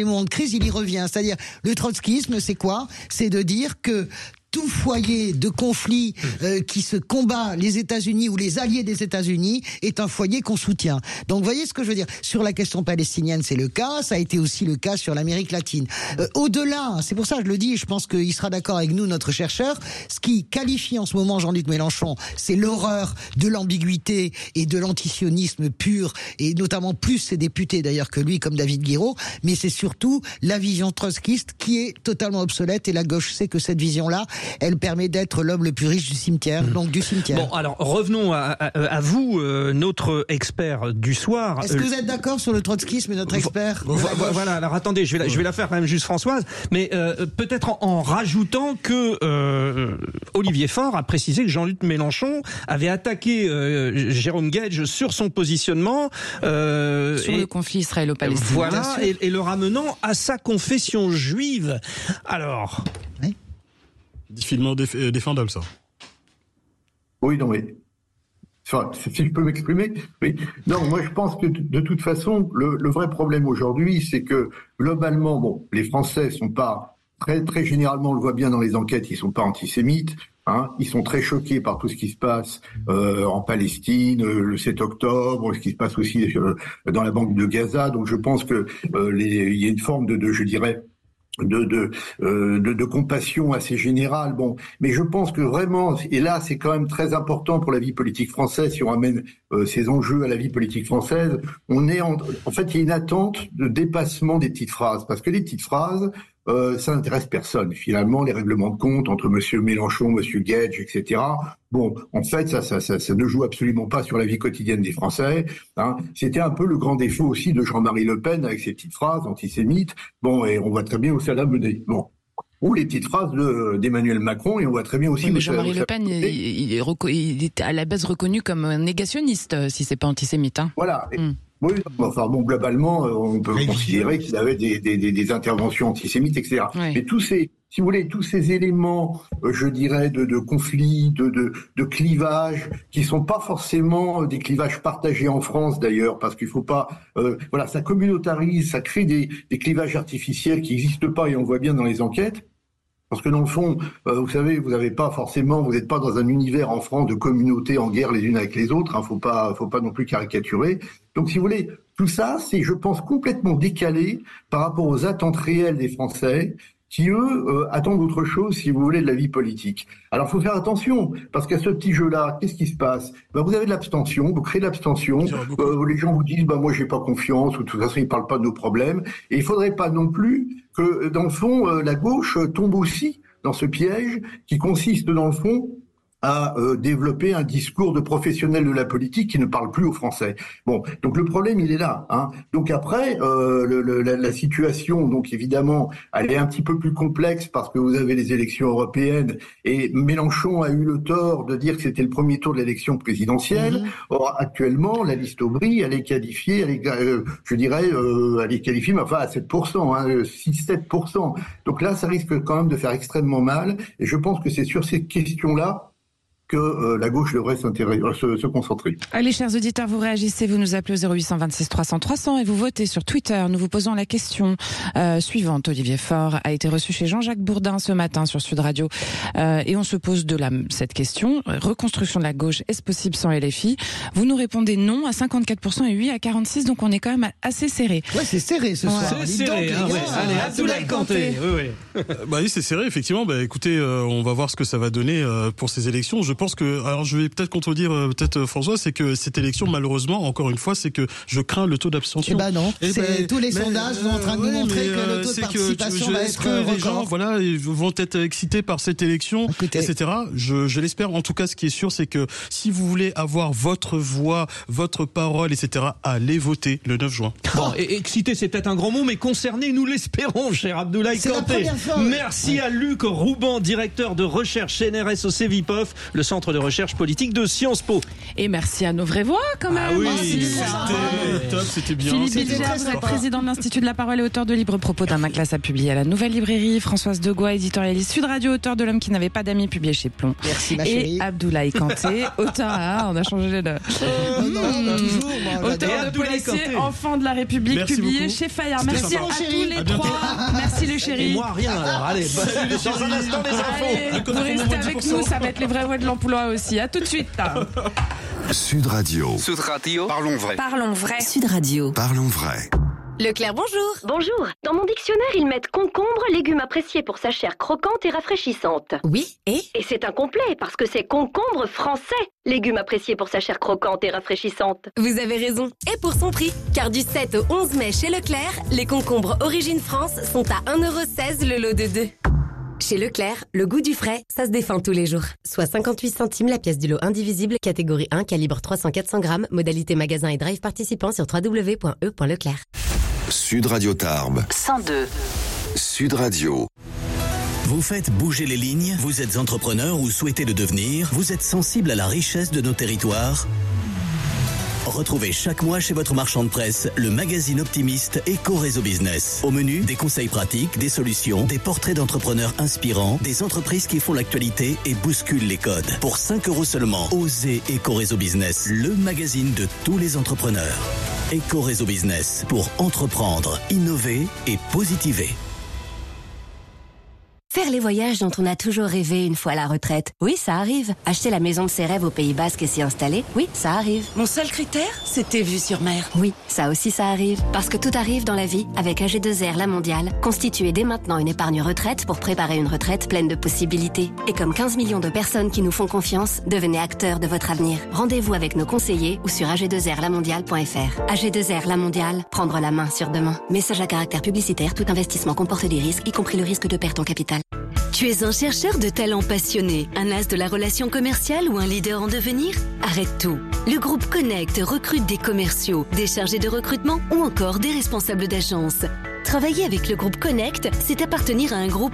moments de crise, il y revient. C'est-à-dire, le trotskisme, c'est quoi? C'est de dire que tout foyer de conflit qui se combat les États-Unis ou les alliés des États-Unis est un foyer qu'on soutient. Donc, vous voyez ce que je veux dire? Sur la question palestinienne, c'est le cas. Ça a été aussi le cas sur l'Amérique latine. Au-delà, c'est pour ça que je le dis, je pense qu'il sera d'accord avec nous, notre chercheur, ce qui qualifie en ce moment Jean-Luc Mélenchon, c'est l'horreur de l'ambiguïté et de l'antisionisme pur, et notamment plus ses députés d'ailleurs que lui, comme David Guiraud, mais c'est surtout la vision trotskiste qui est totalement obsolète, et la gauche sait que cette vision-là, elle permet d'être l'homme le plus riche du cimetière, donc du cimetière. Bon, alors revenons à vous, notre expert du soir. Est-ce que vous êtes d'accord sur le trotskisme, notre expert? Voilà, alors attendez, je vais la faire quand même juste Françoise, mais peut-être en rajoutant que Olivier Faure a précisé que Jean-Luc Mélenchon avait attaqué Jérôme Gage sur son positionnement sur le conflit israélo-palestinien. Voilà, et le ramenant à sa confession juive. Alors... Difficilement défendable, ça. Oui, non, mais... Enfin, si je peux m'exprimer, oui. Non, moi je pense que de toute façon, le vrai problème aujourd'hui, c'est que globalement, bon, les Français sont pas très généralement, on le voit bien dans les enquêtes, ils sont pas antisémites. Hein, ils sont très choqués par tout ce qui se passe en Palestine, le 7 octobre, ce qui se passe aussi dans la bande de Gaza. Donc je pense que il y a une forme je dirais, de compassion assez générale. Bon, mais je pense que vraiment, et là c'est quand même très important pour la vie politique française, si on ramène ces enjeux à la vie politique française, on est en fait il y a une attente de dépassement des petites phrases, parce que les petites phrases ça n'intéresse personne. Finalement, les règlements de compte entre Monsieur Mélenchon, Monsieur Gage, etc. Bon, en fait, ça ne joue absolument pas sur la vie quotidienne des Français. Hein. C'était un peu le grand défaut aussi de Jean-Marie Le Pen avec ses petites phrases antisémites. Bon, et on voit très bien où ça l'a mené. Bon. Ou les petites phrases d'Emmanuel Macron, et on voit très bien aussi... Oui, mais Jean-Marie Le Pen, il est à la base reconnu comme un négationniste, si c'est pas antisémite. Hein. Voilà. Oui, enfin bon, globalement, on peut considérer qu'il avait des interventions antisémites, etc. Oui. Mais tous ces, si vous voulez, tous ces éléments, je dirais, de conflit, de clivage, qui sont pas forcément des clivages partagés en France d'ailleurs, parce qu'il faut pas, voilà, ça communautarise, ça crée des clivages artificiels qui n'existent pas, et on voit bien dans les enquêtes. Parce que dans le fond, vous savez, vous n'êtes pas dans un univers en France de communautés en guerre les unes avec les autres. Hein, faut pas non plus caricaturer. Donc, si vous voulez, tout ça, c'est, je pense, complètement décalé par rapport aux attentes réelles des Français, qui eux attendent autre chose, si vous voulez, de la vie politique. Alors, faut faire attention, parce qu'à ce petit jeu-là, qu'est-ce qui se passe? Ben, vous avez de l'abstention, vous créez de l'abstention. Les gens vous disent, bah moi, j'ai pas confiance, ou de toute façon, ils parlent pas de nos problèmes. Et il faudrait pas non plus que, dans le fond, la gauche tombe aussi dans ce piège qui consiste, dans le fond, à développer un discours de professionnels de la politique qui ne parle plus aux Français. Bon, donc le problème, il est là. Hein. Donc après, la situation, donc évidemment, elle est un petit peu plus complexe parce que vous avez les élections européennes et Mélenchon a eu le tort de dire que c'était le premier tour de l'élection présidentielle. Or, actuellement, la liste Aubry, elle est qualifiée, elle est qualifiée, mais enfin à 7%, hein, 6-7%. Donc là, ça risque quand même de faire extrêmement mal. Et je pense que c'est sur ces questions-là que la gauche devrait se concentrer. Allez, chers auditeurs, vous réagissez, vous nous appelez au 0826 300 300 et vous votez sur Twitter. Nous vous posons la question suivante. Olivier Faure a été reçu chez Jean-Jacques Bourdin ce matin sur Sud Radio et on se pose cette question. Reconstruction de la gauche, est-ce possible sans LFI? Vous nous répondez non à 54% et oui à 46%, donc on est quand même assez serré. Ouais, c'est serré ce soir. C'est serré, hein, ouais. Allez, Abdoulaye Kanté. Oui, c'est serré, effectivement. Bah, écoutez, on va voir ce que ça va donner pour ces élections. Je pense que, alors je vais peut-être contredire François, c'est que cette élection, malheureusement, encore une fois, c'est que je crains le taux d'abstention. Eh ben non, tous les sondages sont en train de nous montrer que le taux de participation va être record. Les gens, voilà, vont être excités par cette élection, etc. Je l'espère. En tout cas, ce qui est sûr, c'est que si vous voulez avoir votre voix, votre parole, etc., allez voter le 9 juin. Bon, excité, c'est peut-être un grand mot, mais concerné, nous l'espérons, cher Abdoulaye Kanté. Merci à Luc Rouban, directeur de recherche CNRS au CEVIPOF, le centre de recherche politique de Sciences Po. Et merci à nos vraies voix, quand même. Ah oui, c'était top, c'était bien. Philippe C'était Bilger, très vous êtes sympa. président de l'Institut de la Parole et auteur de livres propos d'un inclassable publié à la Nouvelle Librairie. Françoise Degois, éditorialiste Sud Radio, auteur de L'homme qui n'avait pas d'amis, publié chez Plomb. Merci, ma Et chérie. Abdoulaye Kanté, auteur on a changé de... Non, toujours. Bon, Auteur de Abdoulaye policier, Kanté. enfant de la République, Merci publié beaucoup. chez Fayard. C'était Merci sympa. à tous les À bientôt. trois. Merci les chéris. Et moi, rien alors. Allez, dans un instant, les Allez, infos. vous restez avec nous, ça va être les vraies voix de l'emploi aussi. À tout de suite. Sud Radio. Sud Radio. Parlons vrai. Parlons vrai. Sud Radio. Parlons vrai. Leclerc, bonjour. Bonjour. Dans mon dictionnaire, ils mettent concombre, légume apprécié pour sa chair croquante et rafraîchissante. Oui, et c'est incomplet parce que c'est concombre français, légume apprécié pour sa chair croquante et rafraîchissante. vous avez raison. Et pour son prix, car du 7 au 11 mai chez Leclerc, les concombres Origine France sont à 1,16€ le lot de 2. Chez Leclerc, le goût du frais, ça se défend tous les jours. Soit 58 centimes la pièce du lot indivisible, catégorie 1, calibre 300-400 grammes, modalité magasin et drive participant sur www.e.leclerc. Sud Radio Tarbes. 102. Sud Radio. Vous faites bouger les lignes, vous êtes entrepreneur ou souhaitez le devenir, vous êtes sensible à la richesse de nos territoires. Retrouvez chaque mois chez votre marchand de presse le magazine optimiste Éco-Réseau Business. Au menu, des conseils pratiques, des solutions, des portraits d'entrepreneurs inspirants, des entreprises qui font l'actualité et bousculent les codes. Pour 5€ seulement, osez Éco-Réseau Business, le magazine de tous les entrepreneurs. Éco-Réseau Business, pour entreprendre, innover et positiver. Faire les voyages dont on a toujours rêvé une fois à la retraite. Oui, ça arrive. Acheter la maison de ses rêves au Pays Basque et s'y installer. Oui, ça arrive. Mon seul critère, c'était vue sur mer. Oui, ça aussi ça arrive. Parce que tout arrive dans la vie avec AG2R La Mondiale. Constituez dès maintenant une épargne retraite pour préparer une retraite pleine de possibilités. Et comme 15 millions de personnes qui nous font confiance, devenez acteurs de votre avenir. Rendez-vous avec nos conseillers ou sur ag2rlamondiale.fr. AG2R La Mondiale, prendre la main sur demain. Message à caractère publicitaire, tout investissement comporte des risques, y compris le risque de perte en capital. Tu es un chercheur de talent passionné, un as de la relation commerciale ou un leader en devenir? Arrête tout. Le groupe Connect recrute des commerciaux, des chargés de recrutement ou encore des responsables d'agence. Travailler avec le groupe Connect, c'est appartenir à un groupe